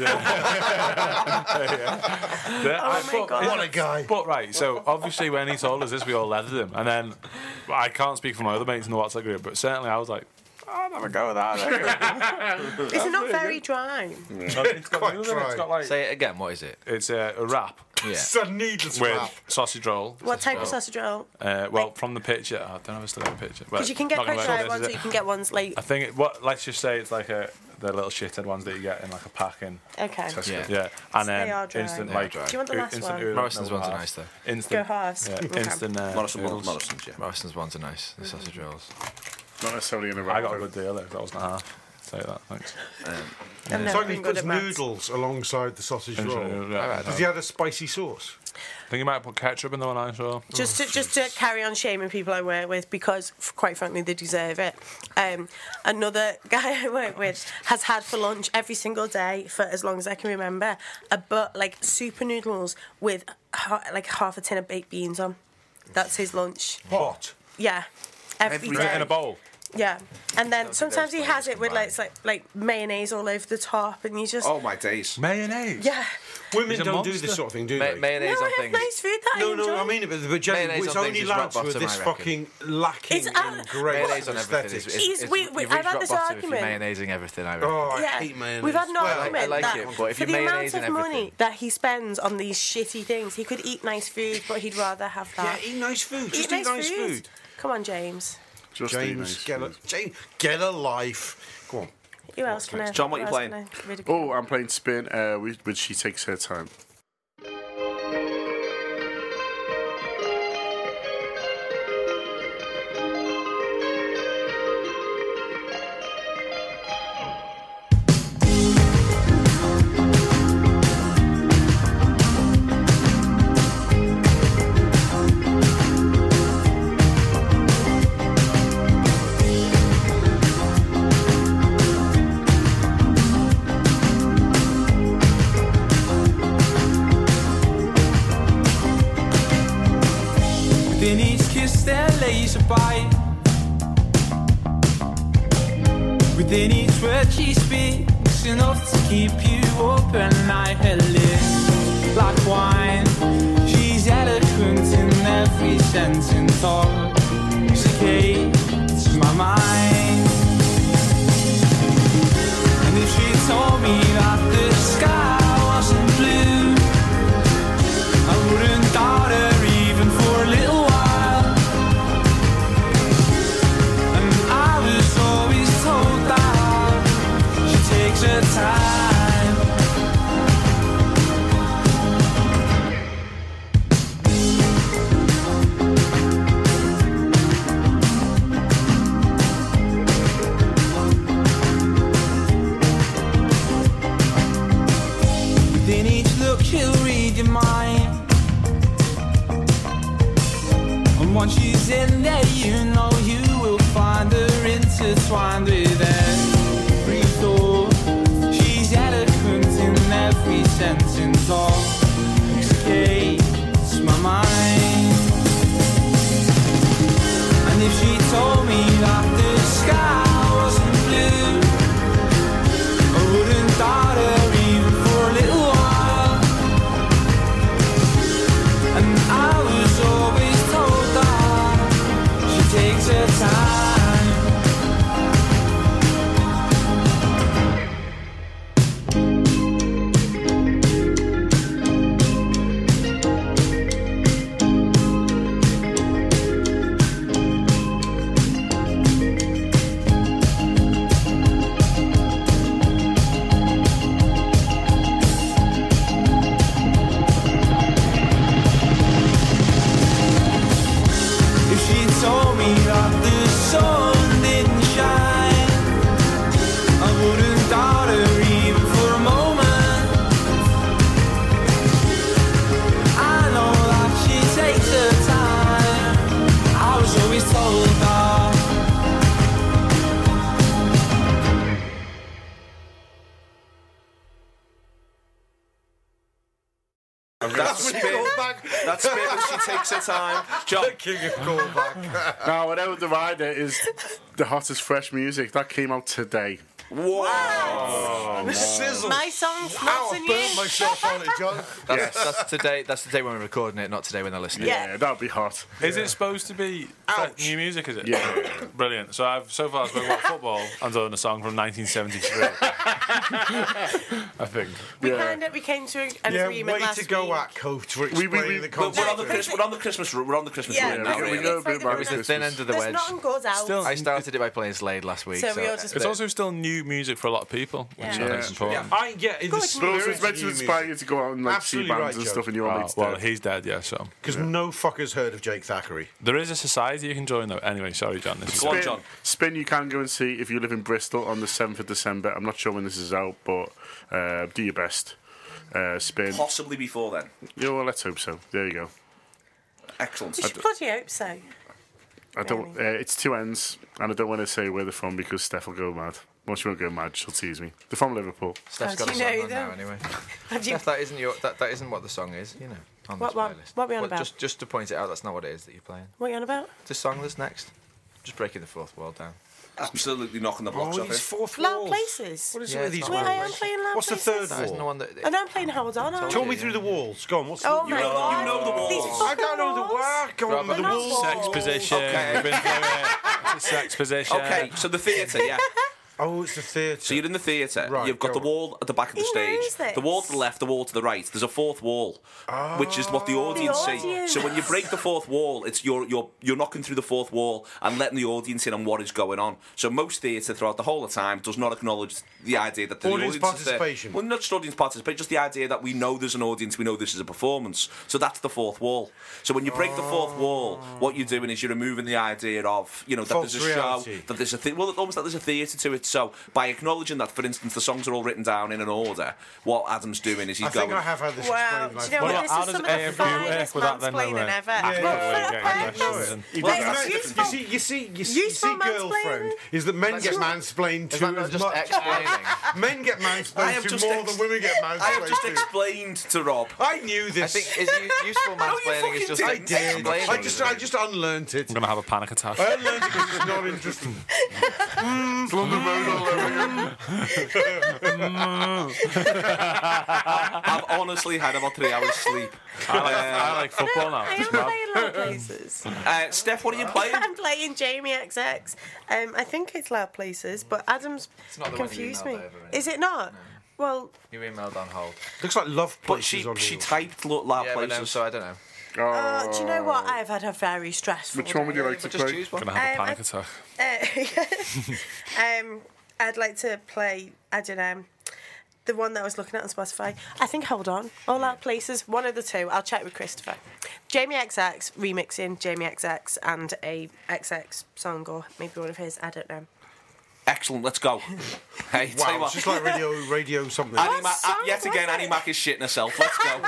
Yeah, Oh I- my but- God. What a guy. But right, so obviously when he told us this, we all leathered him, and then I can't speak for my other mates in the WhatsApp group, but certainly I was like, I'll have a go with that. Is it not very dry? It's got Quite noodles in it, it's dry. got like Say it again. What is it? it's a, a wrap Yeah. It's a needless with wrap. sausage roll. What type of sausage roll? Uh, well, from the picture, I don't know if I still have a picture. Because you can get not quite gonna dry let- ones, or you can get ones like. I think it, what. Let's just say it's like a the little shithead ones that you get in like a pack in. Okay. Yeah. Yeah, and They then are dry. instant They are like. dry. Do you want the uh, last instant one? noodle- Morrison's no, ones are halves. nice though. Instant. Go halves. Yeah, Okay. instant. Uh, Morrison, noodles. Morrison's, yeah. Morrison's ones are nice. The sausage rolls. Not necessarily in a I got a wrap. good deal there. That wasn't half. Say that. Thanks. I've So never he been good puts at maths. noodles alongside the sausage roll. Yeah. Does he add a spicy sauce? I think you might put ketchup in the one I saw. Just to, just to carry on shaming people I work with because, f- quite frankly, they deserve it. Um, another guy I work with has had for lunch every single day for as long as I can remember a but like super noodles with ha- like half a tin of baked beans on. That's his lunch. Hot. Yeah, every Every day. day. In a bowl. Yeah, and then sometimes he those has flavors it with like combined. it's like like mayonnaise all over the top, and you just Oh my days. Mayonnaise. yeah. Women He's a don't do monster. this sort of thing, do Ma- they? mayonnaise No, on I have things. nice food that I No, enjoy. no, I mean it, but, but generally, Mayonnaise it's on only things is rock lads with bottom, this I reckon. fucking lacking It's, uh, in great Mayonnaise on everything aesthetics. is, He's- is, we- is we- you've I've reached had rock this bottom if you're argument. mayonnaising everything. I reckon. Oh, I Yeah, hate mayonnaise. we've had an Well, argument I like that it, but if for you're the amount mayonnaising of money everything- that he spends on these shitty things, he could eat nice food, but he'd rather have Yeah, that. eat nice food. Just Eat eat nice food. Come on, James. Just eat James, nice get a, food. James, get a life. Go on. Who else can I? John, what who you else playing? can I ridicule? Oh, I'm playing Spin, uh, with, with She Takes Her Time. Thank takes a bite. Within each word she speaks, enough to keep you up at night. Her lips like wine, she's eloquent in every sense, intoxicates my mind. And if she told me that the sky wasn't blue, I wouldn't doubt her even for a little while. And I was always told that she takes her time. Within each look she'll read your mind. And once she's in there, you know you will find her intertwined with every thought. She's eloquent in every sense, intoxicates my mind. And if she told me that the sky wasn't blue, I wouldn't doubt her even for a little while. And I was always told that she takes her time. If she told me that the sun didn't shine, I wouldn't doubt her even for a moment. I know that she takes her time. I was always told that. That's spit. That's spit when she takes her time. John. King of callback. Now, whatever divider is the hottest fresh music that came out today. Whoa. Sizzle. My song's Ow, not I in burnt you. myself on it, John. That's, Yes. that's today. That's today when we're recording it, not today when they're listening. Yeah. Yeah, that'd be hot. Is it supposed to be Ouch. new music? Is it? Yeah. Brilliant. So I've so far spoken about football and done a song from nineteen seventy-three. I think. We Yeah. kind of we came to an Yeah, agreement way last to go week. at Coach for we- explaining we- the We're, we're on the concept. Chris, we're on the Christmas ru- we're on the Christmas Yeah, run we now, go- we really. go a It's bit like about It was the Christmas. thin end of the There's wedge. nothing goes out. Still- I started it by playing Slade last week. So So, we all just- It's also still new music for a lot of people, which Yeah. I think Yeah. is important. I yeah, in the Go on. But also, spirit it's meant of to new inspire music. you to go out and like Absolutely see bands right, and Joe. stuff, and your Oh, mates well, dead. he's dead, yeah. So Because no fuckers heard of Jake Thackeray. there is a society you can join, though. Anyway, sorry, John. This is Go on, Spin, John. Spin, you can go and see if you live in Bristol on the seventh of December. I'm not sure when this is out, but uh, do your best. Uh, Spin. Possibly before then. Yeah, well, let's hope so. There you go. Excellent. You should bloody hope so. I don't. Uh, it's two ends, and I don't want to say where they're from because Steph will go mad. Well, she won't go mad. She'll tease me. They're from Liverpool. Steph's Oh, got do a you song know on now them? anyway. Have you? Steph, that isn't your. That, that isn't what the song is. You know. On What- this what- playlist. what we on Well, about? Just, just to point it out, that's not what it is that you're playing. What are you on about? The song that's next. Just breaking the fourth wall down. Absolutely knocking the blocks Oh, off these it. fourth Loud walls. Places. What is Yeah, it with it's these not Wait, walls? I am playing Loud What's the Places. third That isn't the wall? one that. And I'm playing Hold On. aren't I? Talk me through the walls. Go on. What's Oh the? my know- god. you know the walls. These I don't know the fucking walls. word. Go on with the Robert. walls. sex position. Okay. We've been through it. It's a sex position. Okay, so the theatre, yeah. Oh, it's the theatre. So you're in the theatre. Right, You've got go the wall at the back of the He stage. knows this. The wall to the left, the wall to the right. There's a fourth wall, which is what the audience see. audience. So when you break the fourth wall, it's you're you're you're knocking through the fourth wall and letting the audience in on what is going on. So most theatre throughout the whole of time does not acknowledge the idea that the Audience audience is there. participation. Well, not just audience participation, just the idea that we know there's an audience, we know this is a performance. So that's the fourth wall. So when you break the fourth wall, what you're doing is you're removing the idea of you know that False there's a reality. show, that there's a thing. Well, almost like there's a theatre to it. So by acknowledging that, for instance, the songs are all written down in an order, what Adam's doing is he's I going. think I have had this Wow, explained. do you know Well, what? This how is does some of A the M Q work finest without then mansplaining knowing? ever. Yeah, But yeah, for yeah, a yeah, purpose. yeah. You, Well, know, it's you useful. see, you see, you see, you Useful see girlfriend mansplaining. is that men get just- mansplained Is to that not as just much. explaining? Men get I mansplained have to just more ex- than women get mansplained I have just to. explained to Rob. I knew this. I think is u- useful mansplaining is just fucking I like did. explaining. I just, I just unlearned it. I'm gonna have a panic attack. I unlearned it because it's not interesting. Mm, London Road all over you. I've honestly had about three hours sleep. I like, I like football now. I It's am mad. playing Loud Places. Uh, Steph, what are you playing? I'm playing Jamie X X. Um, I think it's Loud Places, but Adam's not the one you confused emailed me. over, Is it not? Well, You emailed on hold. Looks like love But places she on she here. typed lo- loud Yeah, but places. no, so I don't know. uh, do you know what? I've had a very stressful Which one would you day. like to But just play? choose one. Gonna have a Um, panic attack. Uh, um, I'd like to play, I don't know, the one that I was looking at on Spotify. I think Hold On. All Out Places. One of the two. I'll check with Christopher. Jamie X X remixing Jamie X X and a X X song, or maybe one of his. I don't know. Excellent, let's go. Hey, tell you Wow, what. it's just like radio, radio something. Annie Mac, song yet was again, it? Annie Mac is shitting herself. Let's go.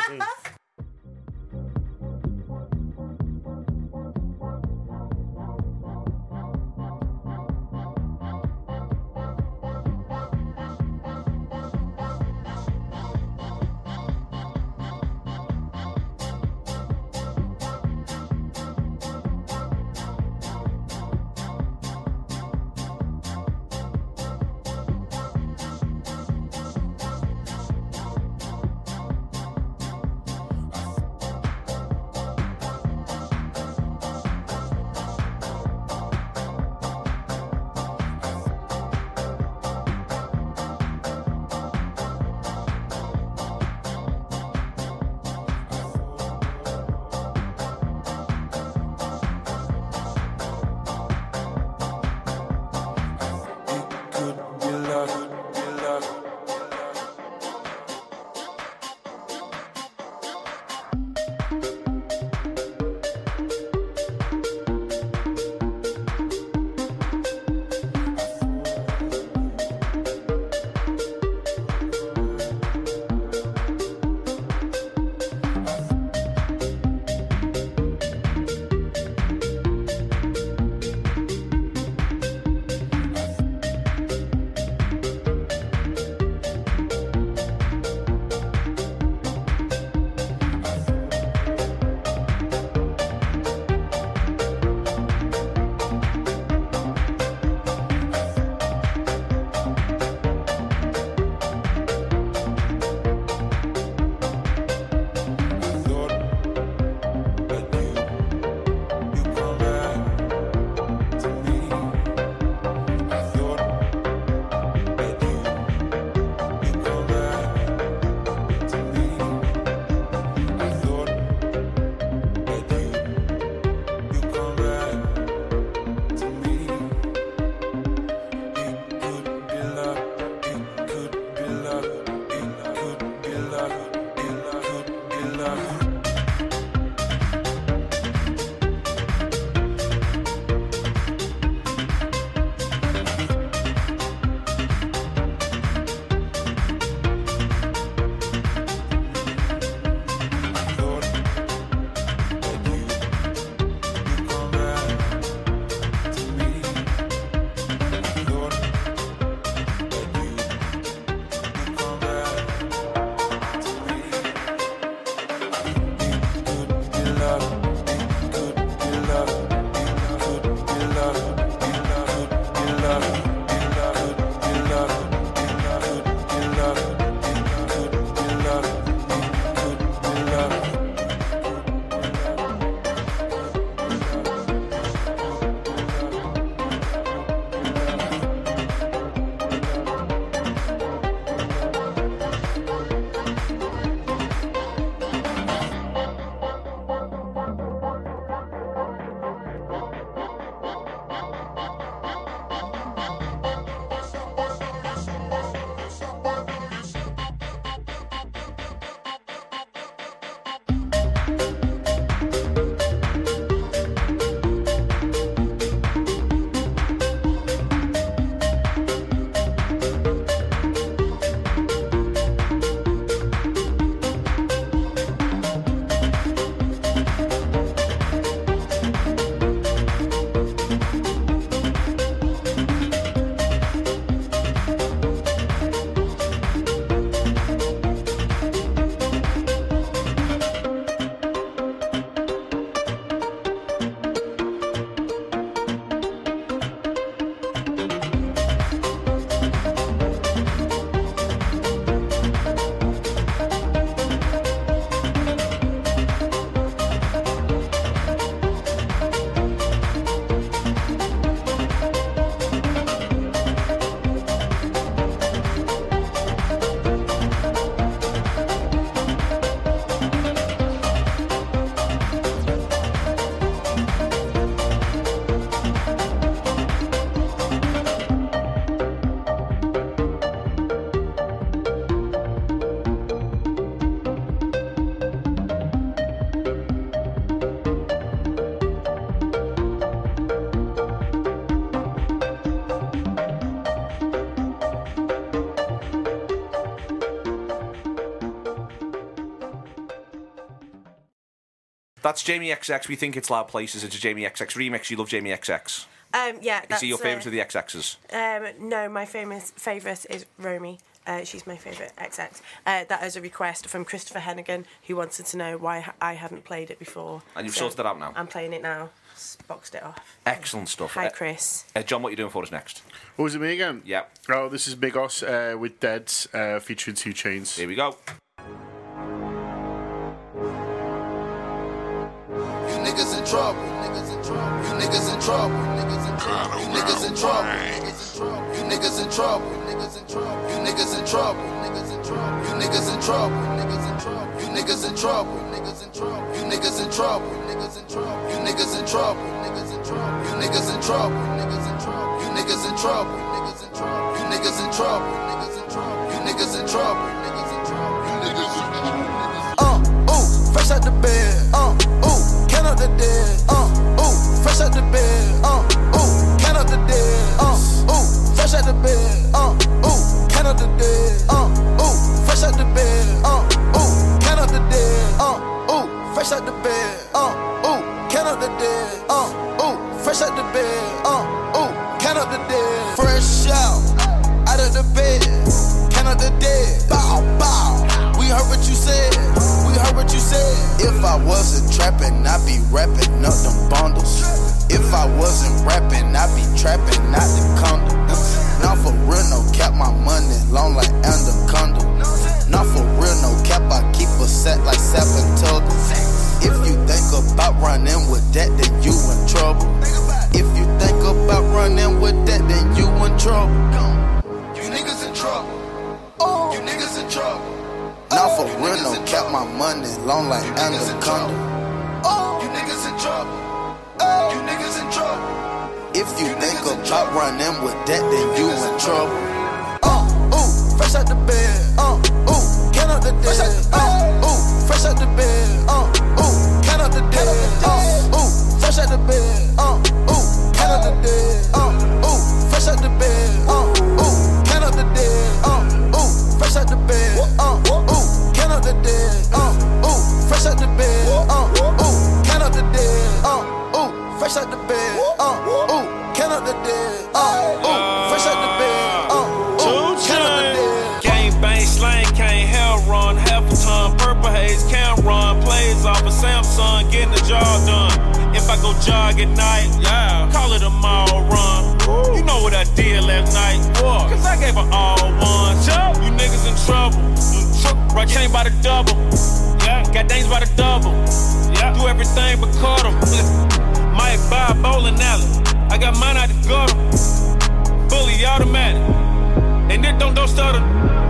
That's Jamie X X. We think it's Loud Places. It's a Jamie X X remix. You love Jamie X X. Um, yeah, that's... Is he your favourite uh, of the X Xs? Um, no, my famous favourite is Romy. Uh, she's my favourite X X. Uh, that is a request from Christopher Hennigan, who wanted to know why ha- I hadn't played it before. And you've So sorted it out now? I'm playing it now. S- Boxed it off. Excellent stuff. Hi, Uh, Chris. Uh, John, what are you doing for us next? Oh, is it me again? Yeah. Oh, this is Migos uh, with Deads uh, featuring Two Chainz. Here we go. You niggas in trouble. Niggas in trouble. You niggas in trouble. Niggas in trouble. You niggas in trouble. You niggas in trouble. Niggas in trouble. You niggas in trouble. Niggas in trouble. You niggas in trouble. Niggas in trouble. You niggas in trouble. Niggas in trouble. You niggas in trouble. Niggas in trouble. You niggas in trouble. Niggas in trouble. You niggas in trouble. Niggas in trouble. You niggas in trouble. Niggas in trouble. You niggas in trouble. Niggas in trouble. You niggas in trouble. Niggas in trouble. You niggas in trouble. Uh, ooh, fresh out the bed. Uh, ooh, count up the dead. Uh, ooh, fresh out the bed. Uh, ooh, count up the dead. Uh, ooh, fresh out the bed. Uh, ooh, count up the dead. Uh, ooh, fresh out the bed. Uh, ooh, count up the dead. Uh, ooh, fresh out the bed. Uh, ooh, count up the dead. Uh, ooh, fresh out the bed. Uh, ooh, count up the dead. Fresh out, out of the bed. Count up the dead. Bow, bow. We heard what you said. We heard what you said. If I wasn't trapping, I'd be rapping up them bundles. If I wasn't rapping, I'd be trapping out the condo. Now for real, no cap, my money long like anaconda. Now for real, no cap, I keep a set like Sapatoga. If you think about running with that, then you in trouble. If you think about running with that, then you in trouble. You niggas in trouble. You niggas in trouble. Now for real, no cap, my money long like anaconda. You niggas in trouble. You niggas in trouble. If you think about running with that, then you in trouble. Uh, ooh, fresh out the bed. Uh, ooh, count up the dead. Uh, ooh, fresh out the bed. Uh, ooh, count up the dead. Uh, ooh, fresh out the bed. Uh, ooh, count up the dead. Uh, ooh, fresh out the bed. Uh, ooh, count up the dead. Uh, ooh, fresh out the bed. Uh, ooh, count up the dead. Uh, ooh, fresh out the bed. Uh, ooh, count up the dead. Uh, ooh, fresh out the bed. Uh, ooh, count up the dead. Uh, ooh, fresh out the bed. Uh, ooh, count up the dead. Gang bang slang, can't hell run. Half a ton, purple haze, can't run. Plays off a Samsung, getting the job done. If I go jog at night, yeah, call it a mall run. Woo. You know what I did last night, what? Cause I gave her all one. You niggas in trouble. Right chain by the double. Yeah, got things by the double. Yeah, do everything but cut them. Might buy a bowling alley. I got mine out the gutter. Fully automatic. And it don't don't stutter.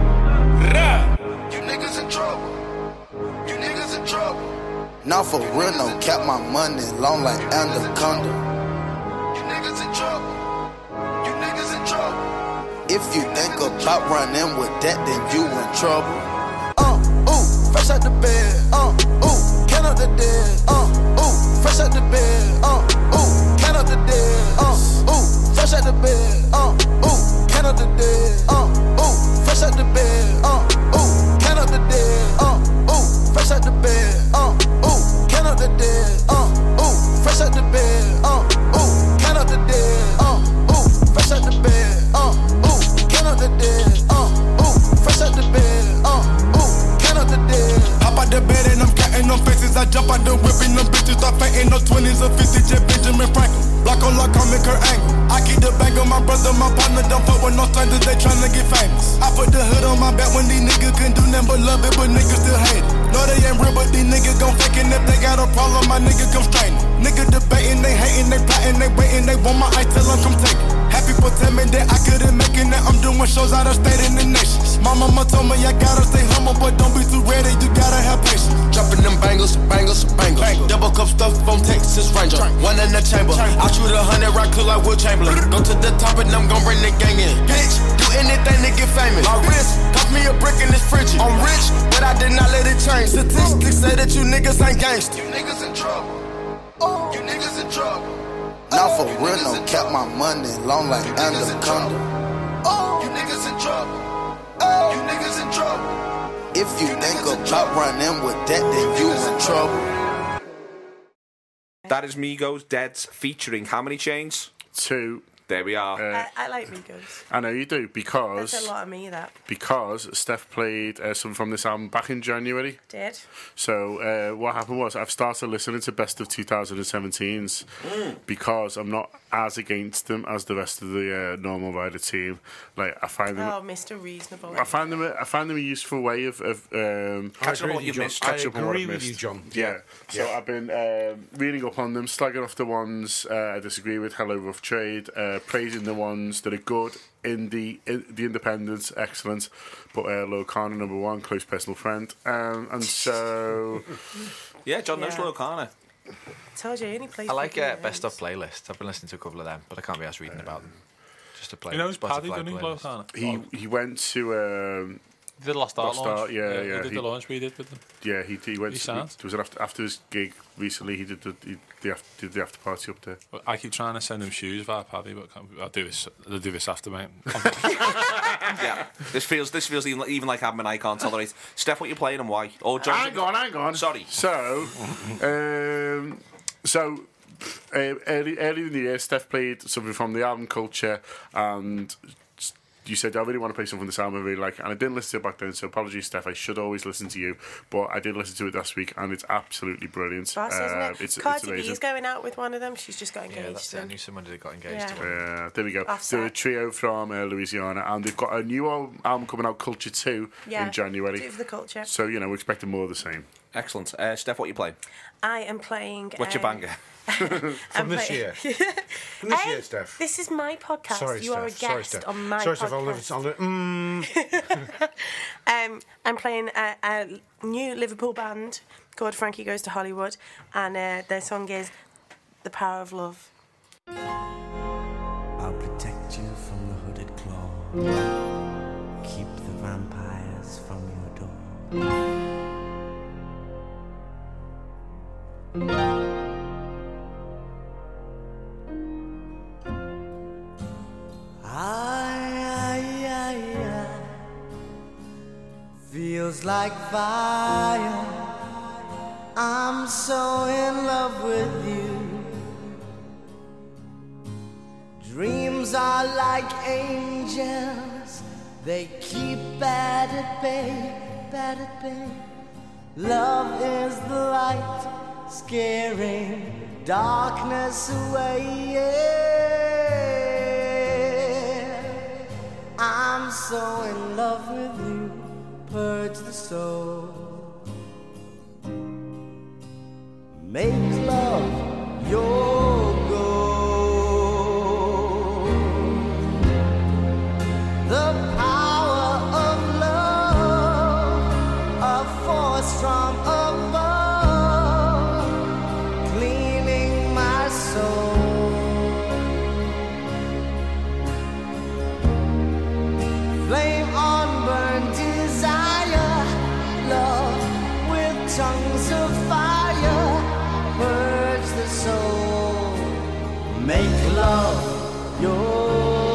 Rah. You niggas in trouble. You niggas in trouble. Now for real, no cap, my money long like anaconda. You niggas in trouble. You niggas in trouble. If you think about running with that, then you in trouble. Uh, ooh, fresh out the bed. Uh, ooh, count up the dead. Uh, ooh, fresh out the bed. Uh, ooh, count up the dead. Uh, ooh, fresh out the bed. Uh, ooh, count up the dead. Uh, ooh, fresh out the bed. Uh, ooh, count up the dead. Uh, ooh, fresh out the bed. Uh, ooh, count up the dead. Uh, ooh, fresh out the bed. Uh, ooh, count up the dead. Uh, ooh, fresh out the bed. Uh, ooh, count up the dead. Uh, ooh, fresh out the bed. Uh, ooh, count up the dead. Hop out the bed and I'm counting them faces. I jump out the whip and them bitches start fainting. No twenties or fifties, just Benjamin Franklin. Block on lock, I'm in Kurt Angle. I keep the bag on my brother, my partner. Don't fuck with no strangers, they tryna get famous. I put the hood on my back when these niggas couldn't do nothing but love it, but niggas still hate it. No, they ain't real, but these niggas gon' fake it. If they got a problem, my niggas come straight. Niggas debating, they hating, they plotting, they waiting, they want my ice, tell them come take it. Happy for tell me that I couldn't make it, now I'm doing shows out of state in the nation. My mama told me I gotta stay humble, but don't be too ready, you gotta have patience. Dropping them bangles, bangles, bangles. Bangles. Double cup stuff from Texas Ranger. One in the chamber. chamber. I shoot a hundred rock cool like Will Chamberlain. Go to the top and I'm gon' bring the gang in. Bitch, do anything to get famous. My wrist cost me a brick in this frigid. I'm rich, but I did not let it change. Statistics say that you niggas ain't gangsta. You niggas in trouble. Oh. You niggas in trouble. Now for real, no cap, my money long like anaconda. Oh. You niggas in trouble. Oh. You niggas in trouble. If you think about running with that, then you in trouble. That is Migos Deads featuring how many chains? Two. There we are. Uh, I, I like Migos. I know you do because That's a lot of me, that. because Steph played uh, something from this album back in January. Did. So uh, what happened was I've started listening to Best of twenty seventeens Mm. because I'm not as against them as the rest of the uh, normal rider team. Like I find them. Oh, Mister Reasonable. I find them. A, I find them a useful way of, of um, Catching up on what you've missed. catch I up on what agree I've with you, missed. John. Yeah. So Yeah. I've been um, reading up on them, slagging off the ones uh, I disagree with. Hello, Rough Trade. Uh, praising the ones that are good. Indie, in, the Independents, excellent. But uh, Lil Kana, number one, close personal friend. Um, and so. Yeah, John knows Yeah. Lil Kana. Told you, he only plays I like big uh, names. best of playlists. I've been listening to a couple of them, but I can't be asked reading about them. Just to play. You know, Paddy, Spotify doesn't he, Lil playlist. Kana? He he went to. Um, He did Lost Art Lost launch. Art, yeah, yeah, He did he- the launch we did with them. Yeah, he he went. He to, sounds. it was it after, after his gig recently. He did the he, the after, did the after party up there. I keep trying to send him shoes via Paddy, but can't, I'll do this. I'll do this after, mate. Yeah, this feels this feels even, even like admin I can't tolerate. Steph, what you playing and why? Oh, John. Hang on, hang on. Sorry. So, um, so uh, early early in the year, Steph played something from the album Culture, and you said I really want to play something from this album I really like, and I didn't listen to it back then. So apologies, Steph. I should always listen to you, but I did listen to it this week, and it's absolutely brilliant. Boss, isn't Uh, it? it's, it's Cardi amazing. B's going out with one of them. She's just got engaged. Yeah, that's it. I and- knew somebody that got engaged Yeah. to one. Yeah, there we go. Offset. They're a trio from uh, Louisiana, and they've got a new al- album coming out, Culture two, Yeah, in January. do for the culture. So you know, we're expecting more of the same. Excellent. Uh, Steph, what you playing? I am playing. What's your um, banger? From this play- year. From this Hey, year, Steph. This is my podcast. Sorry, you are a Steph. Sorry, guest Steph. on my Sorry, podcast. Steph. I'll live it. I'll live mm. Um, I'm playing a, a new Liverpool band called Frankie Goes to Hollywood, and uh, their song is "The Power of Love." I'll protect you from the hooded claw. Keep the vampires from your door. I, I, I, I feels like fire. I'm so in love with you. Dreams are like angels. They keep bad at bay, bad at bay. Love is the light, scaring darkness away. Yeah. I'm so in love with you, purge the soul. Make love your goal. The power of love, a force from above, cleaning my soul. Flame on burn desire, love with tongues of fire, purge the soul, make love your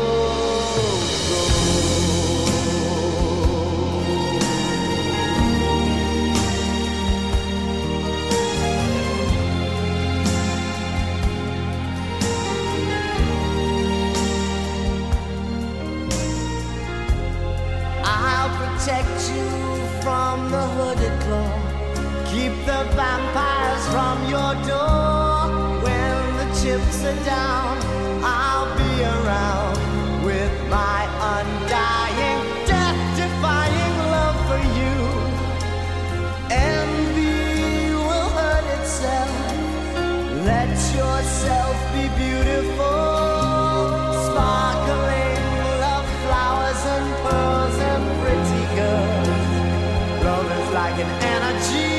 I'll protect you from the hooded claw. Keep the vampires from your door. When the chips are down, I'll be around with my undying, death-defying love for you. Envy will hurt itself. Let yourself be beautiful. Sparkling love flowers and pearls and pretty girls. Love is like an energy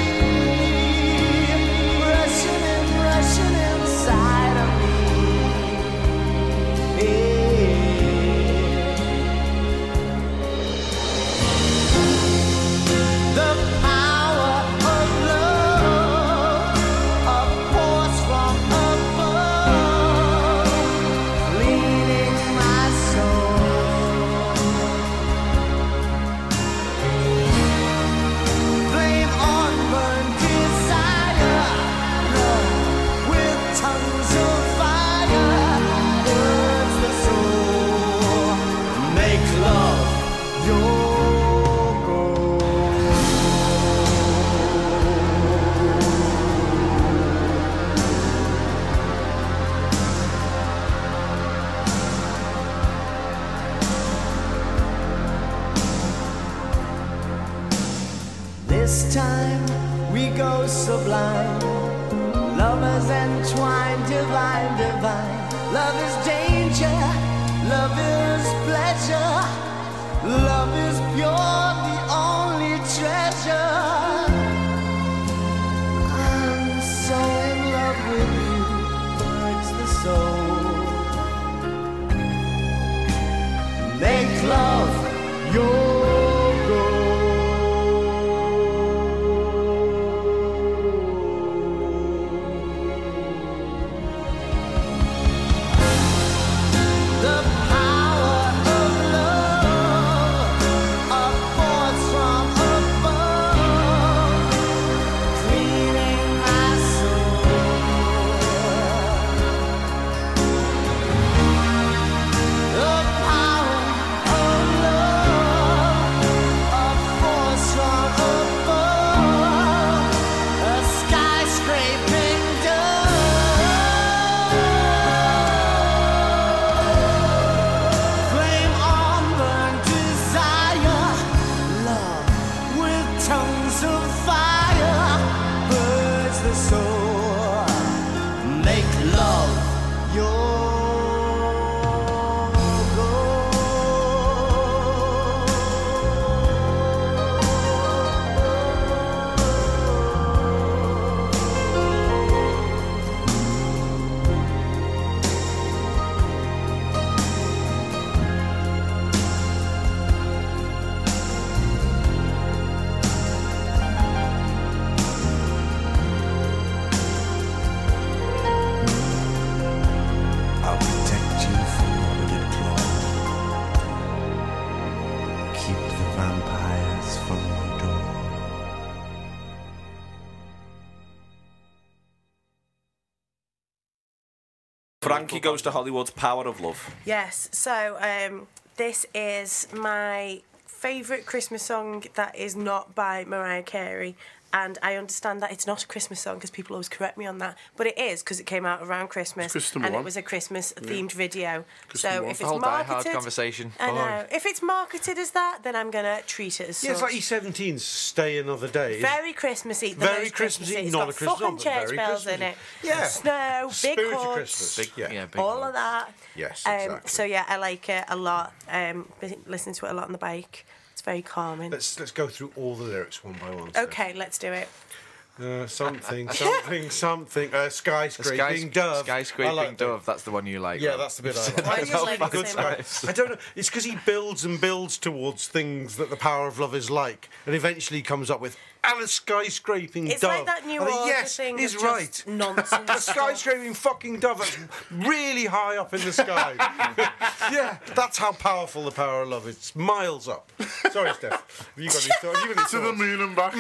rushing and rushing inside of me. Yeah. this time we go sublime. Lovers entwined, divine, divine. Love is danger, love is pleasure. Love is pure, the only treasure. I'm so in love with you, hurts the soul. Make love your Frankie Goes to Hollywood's Power of Love. Yes, so um, this is my favourite Christmas song that is not by Mariah Carey. And I understand that it's not a Christmas song because people always correct me on that. But it is because it came out around Christmas. And one. it was a Christmas-themed yeah. video. Christmas so one. if The it's whole Die marketed... Hard conversation. I know. Oh. If it's marketed as that, then I'm going to treat it as Yeah, it's such. like E seventeen's Stay Another Day. Very Christmassy. The Very most Christmassy, It's not got a Christmas fucking song, but church very bells in Christmassy. it. Yeah. Snow, big Spirit of hugs. Christmas. Big, yeah. yeah, big all hugs. of that. Yes, Um, exactly. so yeah, I like it a lot. Um, been listening to it a lot on the bike. It's very calming. Let's let's go through all the lyrics one by one. Steph. Okay, let's do it. Uh, something, something, something. Uh, skyscraping Skys- dove. Skyscraping I like that. dove. That's the one you like. Yeah, right? that's the bit I like. Why do you like Good the sky. same I don't know. It's because he builds and builds towards things that the power of love is like, and eventually comes up with and a skyscraping It's dove. like that New I think, Order yes, thing he's of right. just nonsense A stuff. skyscraping fucking dove that's really high up in the sky. Yeah, that's how powerful the power of love is. It's miles up. Sorry, Steph. Have you got any thoughts? Have you got any To the thoughts? moon and back.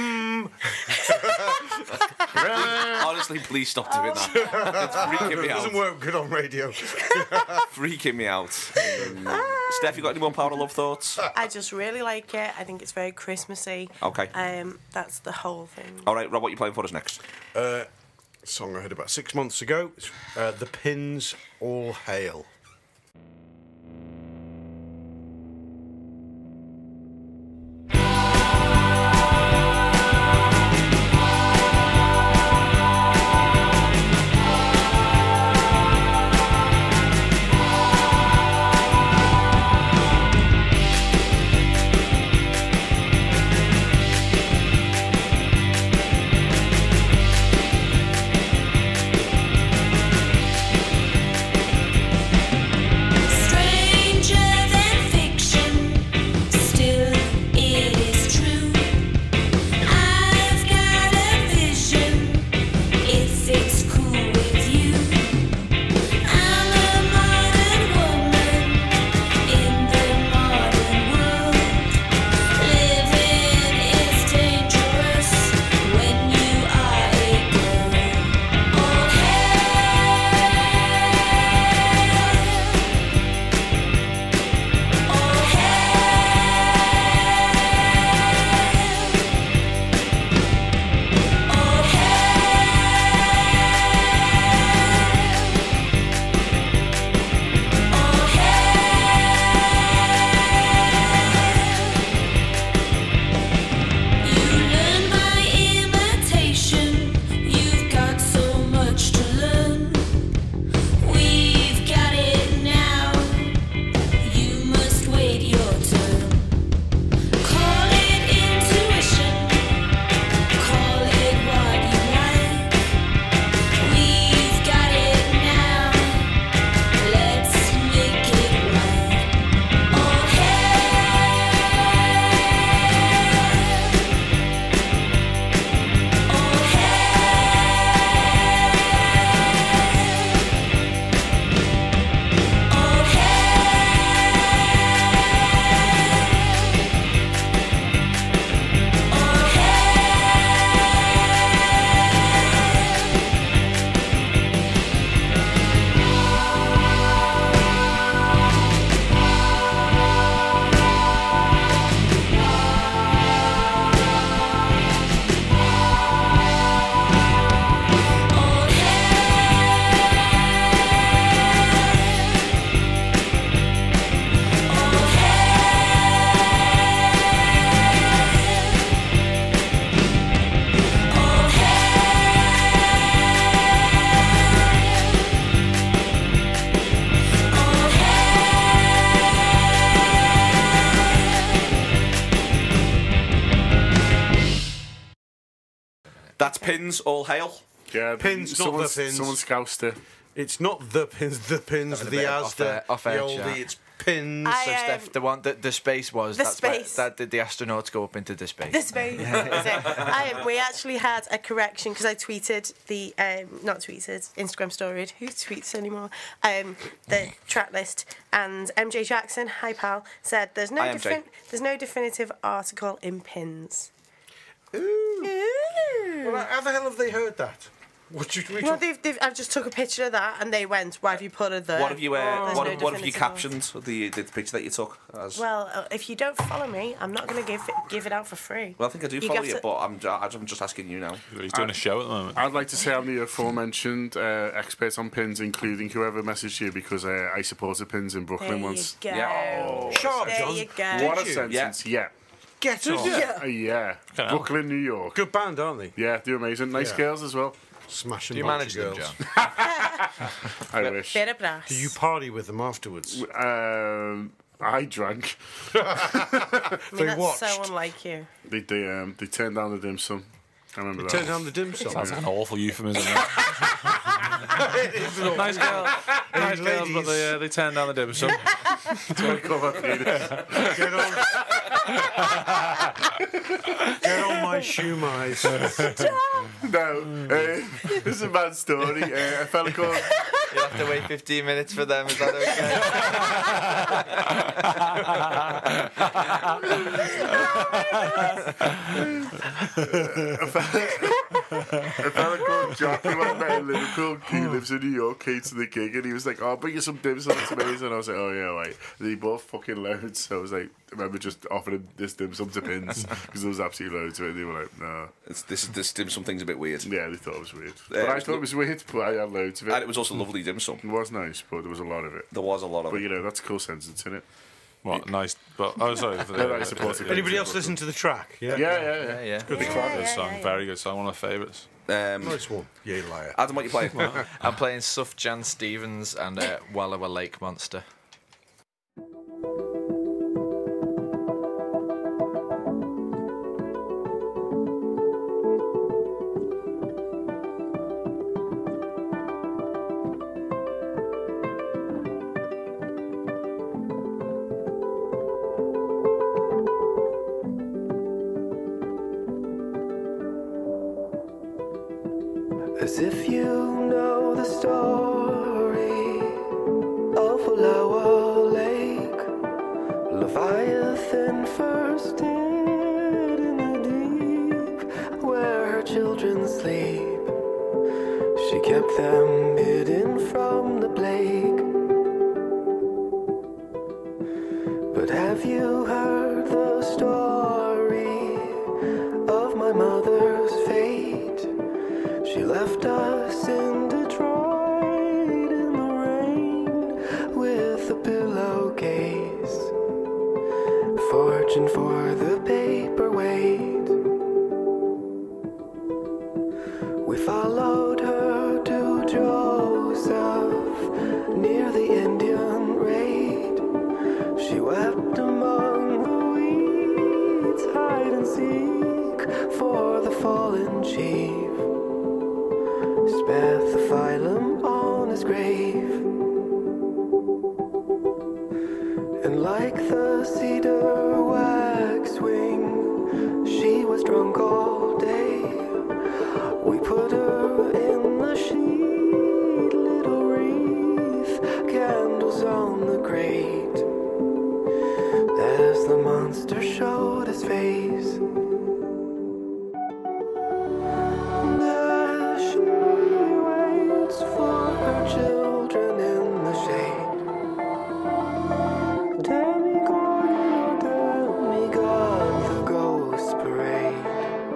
Honestly, please stop doing that. It's freaking me It doesn't out. work good on radio. Freaking me out. Steph, you got any more Power of Love thoughts? I just really like it. I think it's very Christmassy. Okay. Um, that's the whole thing. All right, Rob, what are you playing for us next? Uh, song I heard about six months ago. It's, uh, The Pins All Hail. That's Pins, all hail. Yeah, Pins, not the Pins. Someone scoused it. It's not the Pins, the Pins, That was a the bit off Asda, air- off the air oldie, chat. it's Pins. I, So, um, Steph, the one that the space was. The that's space. Where, that did the astronauts go up into the space. The space. So, I, we actually had a correction because I tweeted the, um, not tweeted, Instagram storied, who tweets anymore, um, the track list. And M J Jackson, hi pal, said there's no, Hi, M J. defin- there's no definitive article in Pins. Ooh. Ooh. Well, how the hell have they heard that? What you we Well, they've, they've, I just took a picture of that and they went, why have you put it there? What have you? Uh, There's what, no have- what have you definitive captioned the, the picture that you took? As? Well, uh, if you don't follow me, I'm not going to give it, give it out for free. Well, I think I do You follow have you, to- but I'm, I'm just asking you now. He's doing a show at the moment. I'd like to say I'm the aforementioned uh, expert on pins, including whoever messaged you, because uh, I supported pins in Brooklyn There you once. go. Yeah. Oh, Sharp, there John. you go. What a Did you? sentence, yeah. Get Did on. you? Yeah. Uh, yeah. Fucking hell. Brooklyn, New York. Good band, aren't they? Yeah, they're amazing. Nice Yeah. girls as well. Smashing Do you bunch manage of them, girls. John? I wish. Bit of brass. Do you party with them afterwards? Um, I drank. I mean, They that's watched. so unlike you. They they, um, they turned down the dim sum. I remember that. Turn down the dim sum. Sounds like an awful euphemism. Nice girl, nice girls, but they uh, they turn down the dim sum. Get on, get on my shoe mice. No, uh, this is a bad story. Uh, a fella called. You have to wait fifteen minutes for them. Is that a fella, a fella called Jack who I met in Liverpool. He lives in New York, came to the gig, and he was like, "Oh, bring you some dim sum, it's amazing." And I was like, "Oh yeah, right." And he bought fucking loads. So I was like, I remember just offering him this dim sum to Pins because there was absolutely loads of it. And they were like, "No." It's, this this dim sum thing's a bit weird. Yeah, they thought it was weird. Yeah, but it I was thought lo- it was weird, but I had loads of it. And it was also lovely dim sum. It was nice, but there was a lot of it. There was a lot of But it. you know, that's a cool sentence, isn't it? What nice? But oh, sorry. For Yeah, I support it. Anybody else listen to the track? Yeah, yeah, yeah. yeah, yeah. Good Big track. fan of this song. Very good song. One of my favourites. Um, Nice one. Yeah, liar. Adam, what you playing? I'm playing Sufjan Stevens and uh, Wallowa Lake Monster. As if you know the story of Wallowa Lake, Leviathan first hid in the deep where her children sleep. She kept them hidden from the plague. But have you heard the story of my mother's fate? She left us in Detroit in the rain with a pillowcase, fortune for the paperweight. We followed her to Joseph near the Indian raid. She wept among the weeds, hide and seek for the fallen chief. Spare the phylum on his grave. And like the cedar waxwing, she was drunk all day. We put her in the sheet, little wreath, candles on the grate, as the monster showed his face. There she waits for her children in the shade. Demigod, demigod, the ghost parade.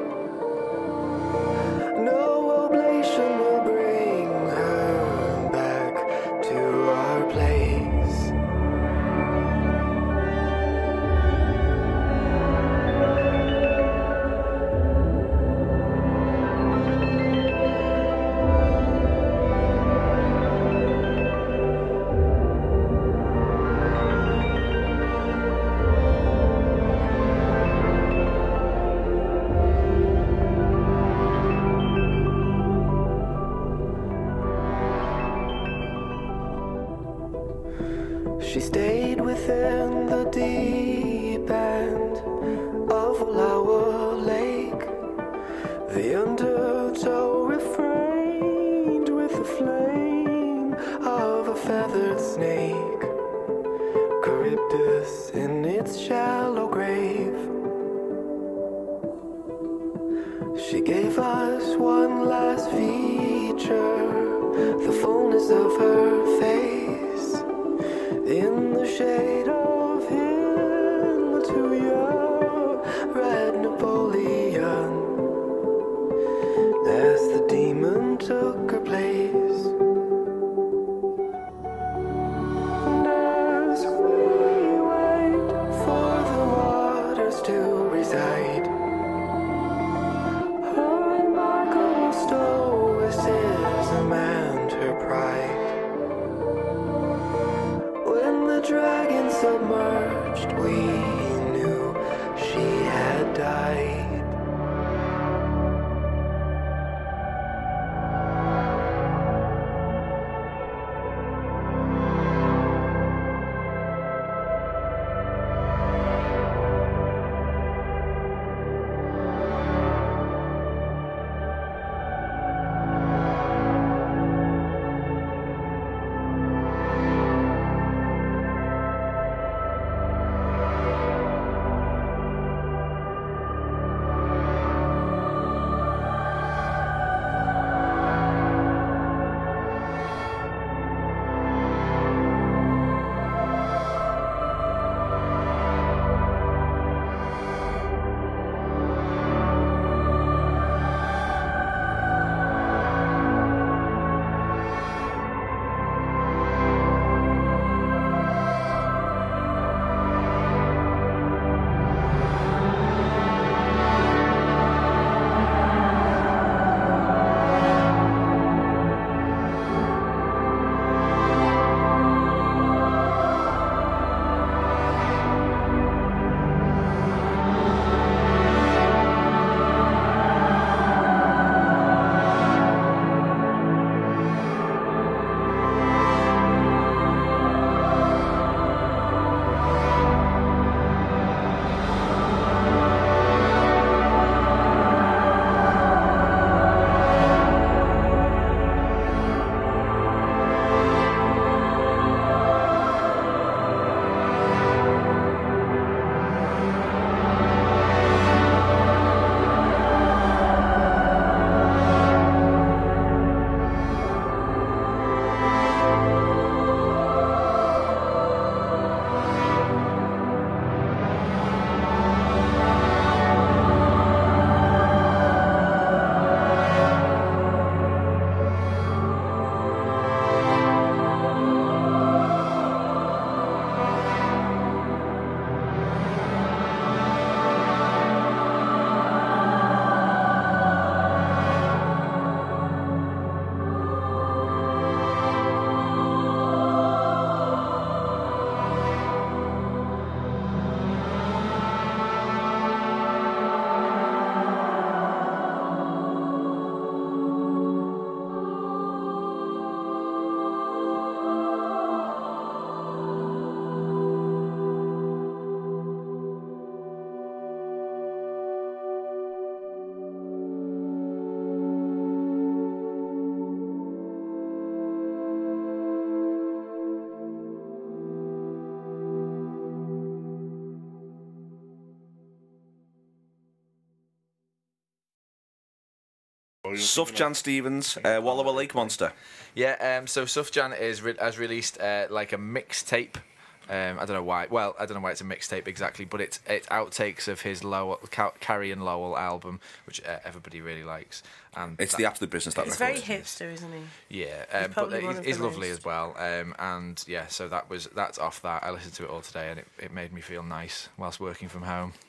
No oblation will bring her back to our place. within the deep end of Flower Lake, the undertow refrained with the flame of a feathered snake, Charybdis in its shallow grave. She gave us one last feature, the fullness of her face, in the shade of Hillatuya, red Napoleon, as the demon took her place. And as we wait for the waters to reside, her remarkable stoicism and her pride. When the dragon submerged, we knew she had died. Sufjan Stevens, uh, Wallowa Lake Monster. Yeah, um, so Sufjan is re- has released uh, like a mixtape. Um, I don't know why. Well, I don't know why it's a mixtape exactly, but it's it's outtakes of his Lowell, Carrie and Lowell album, which uh, everybody really likes. And it's that, the absolute business. That he's very hipster, isn't he? Yeah, um, but he's, he's lovely as well. Um, and yeah, so that was that's off that. I listened to it all today, and it, it made me feel nice whilst working from home.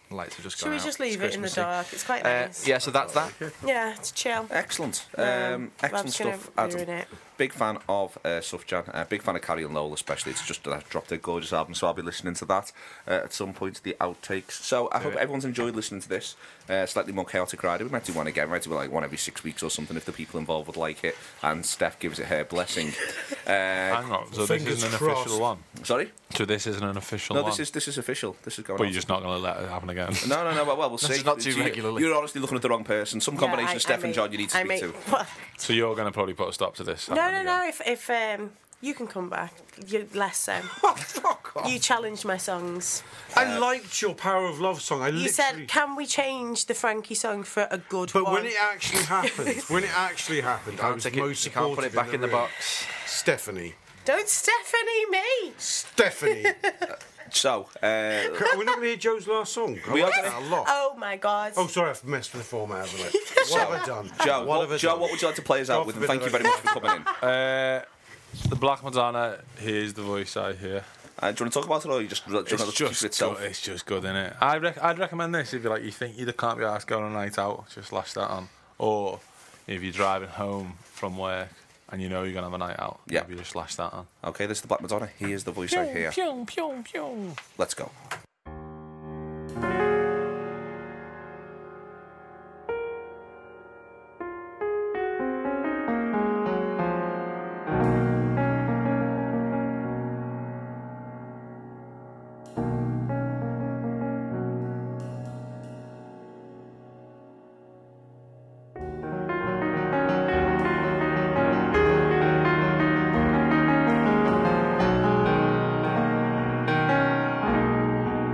lights have just Should gone we out. just leave It's it in the Christmassy. dark? It's quite Uh, nice. yeah, so that's that. Yeah, it's chill. Excellent. Yeah, Um, excellent Rob's gonna stuff. Adam. ruin it. Big fan of uh, Sufjan. Uh, big fan of Carrie and Lowell, especially. It's just uh, dropped a gorgeous album, so I'll be listening to that uh, at some point. The outtakes. So I hope everyone's enjoyed listening to this. Uh, slightly more chaotic ride. We might do one again. We might do like one every six weeks or something if the people involved would like it, and Steph gives it her blessing. Uh, Hang on. So this isn't an crossed. official one. Sorry. So this isn't an official No, one. this is this is official. This is going. But on. you're just not going to let it happen again. No, no, no. Well, well we'll This see. is not too You- regularly. You're honestly looking at the wrong person. Some Yeah, combination I- of Steph I and make- John you need to I speak make- to. Well, So you're going to probably put a stop to this. no, no, no. If if um, you can come back, you less so. You challenged my songs. I liked your Power of Love song. I You literally... said, "Can we change the Frankie song for a good But one?" when it actually happened, when it actually happened, I Can't was take it- most you can't put it supportive back in the room. box. Stephanie. Don't Stephanie me. Stephanie. So, uh, We're not going to hear Joe's last song. I We are like gonna- that a lot. Oh my God. Oh, sorry, I've messed with the format, haven't I? What have I done? Joe, what, what, have I Joe, done? what would you like to play us out God with? And forbid thank you I very much don't- for coming in. Uh, the Black Madonna, here's the voice I hear. Uh, do you want to talk about it, or you just, do you want to It's keep just it itself? good. It's just good, innit? I'd, rec- I'd recommend this if you like. You think you can't be asked going on a night out, just lash that on. Or if you're driving home from work and you know you're gonna have a night out, Yeah. maybe just lash that on. Okay, this is the Black Madonna. Here's the voice I hear. Pew, pew, pew. Let's go. Thank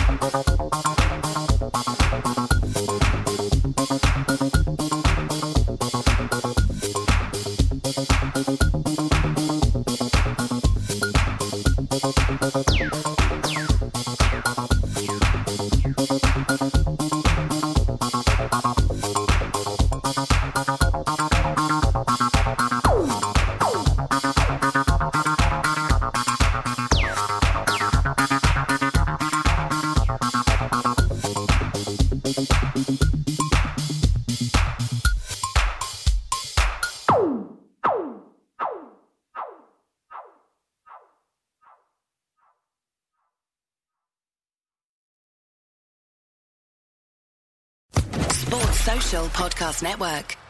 Sports Social Podcast Network.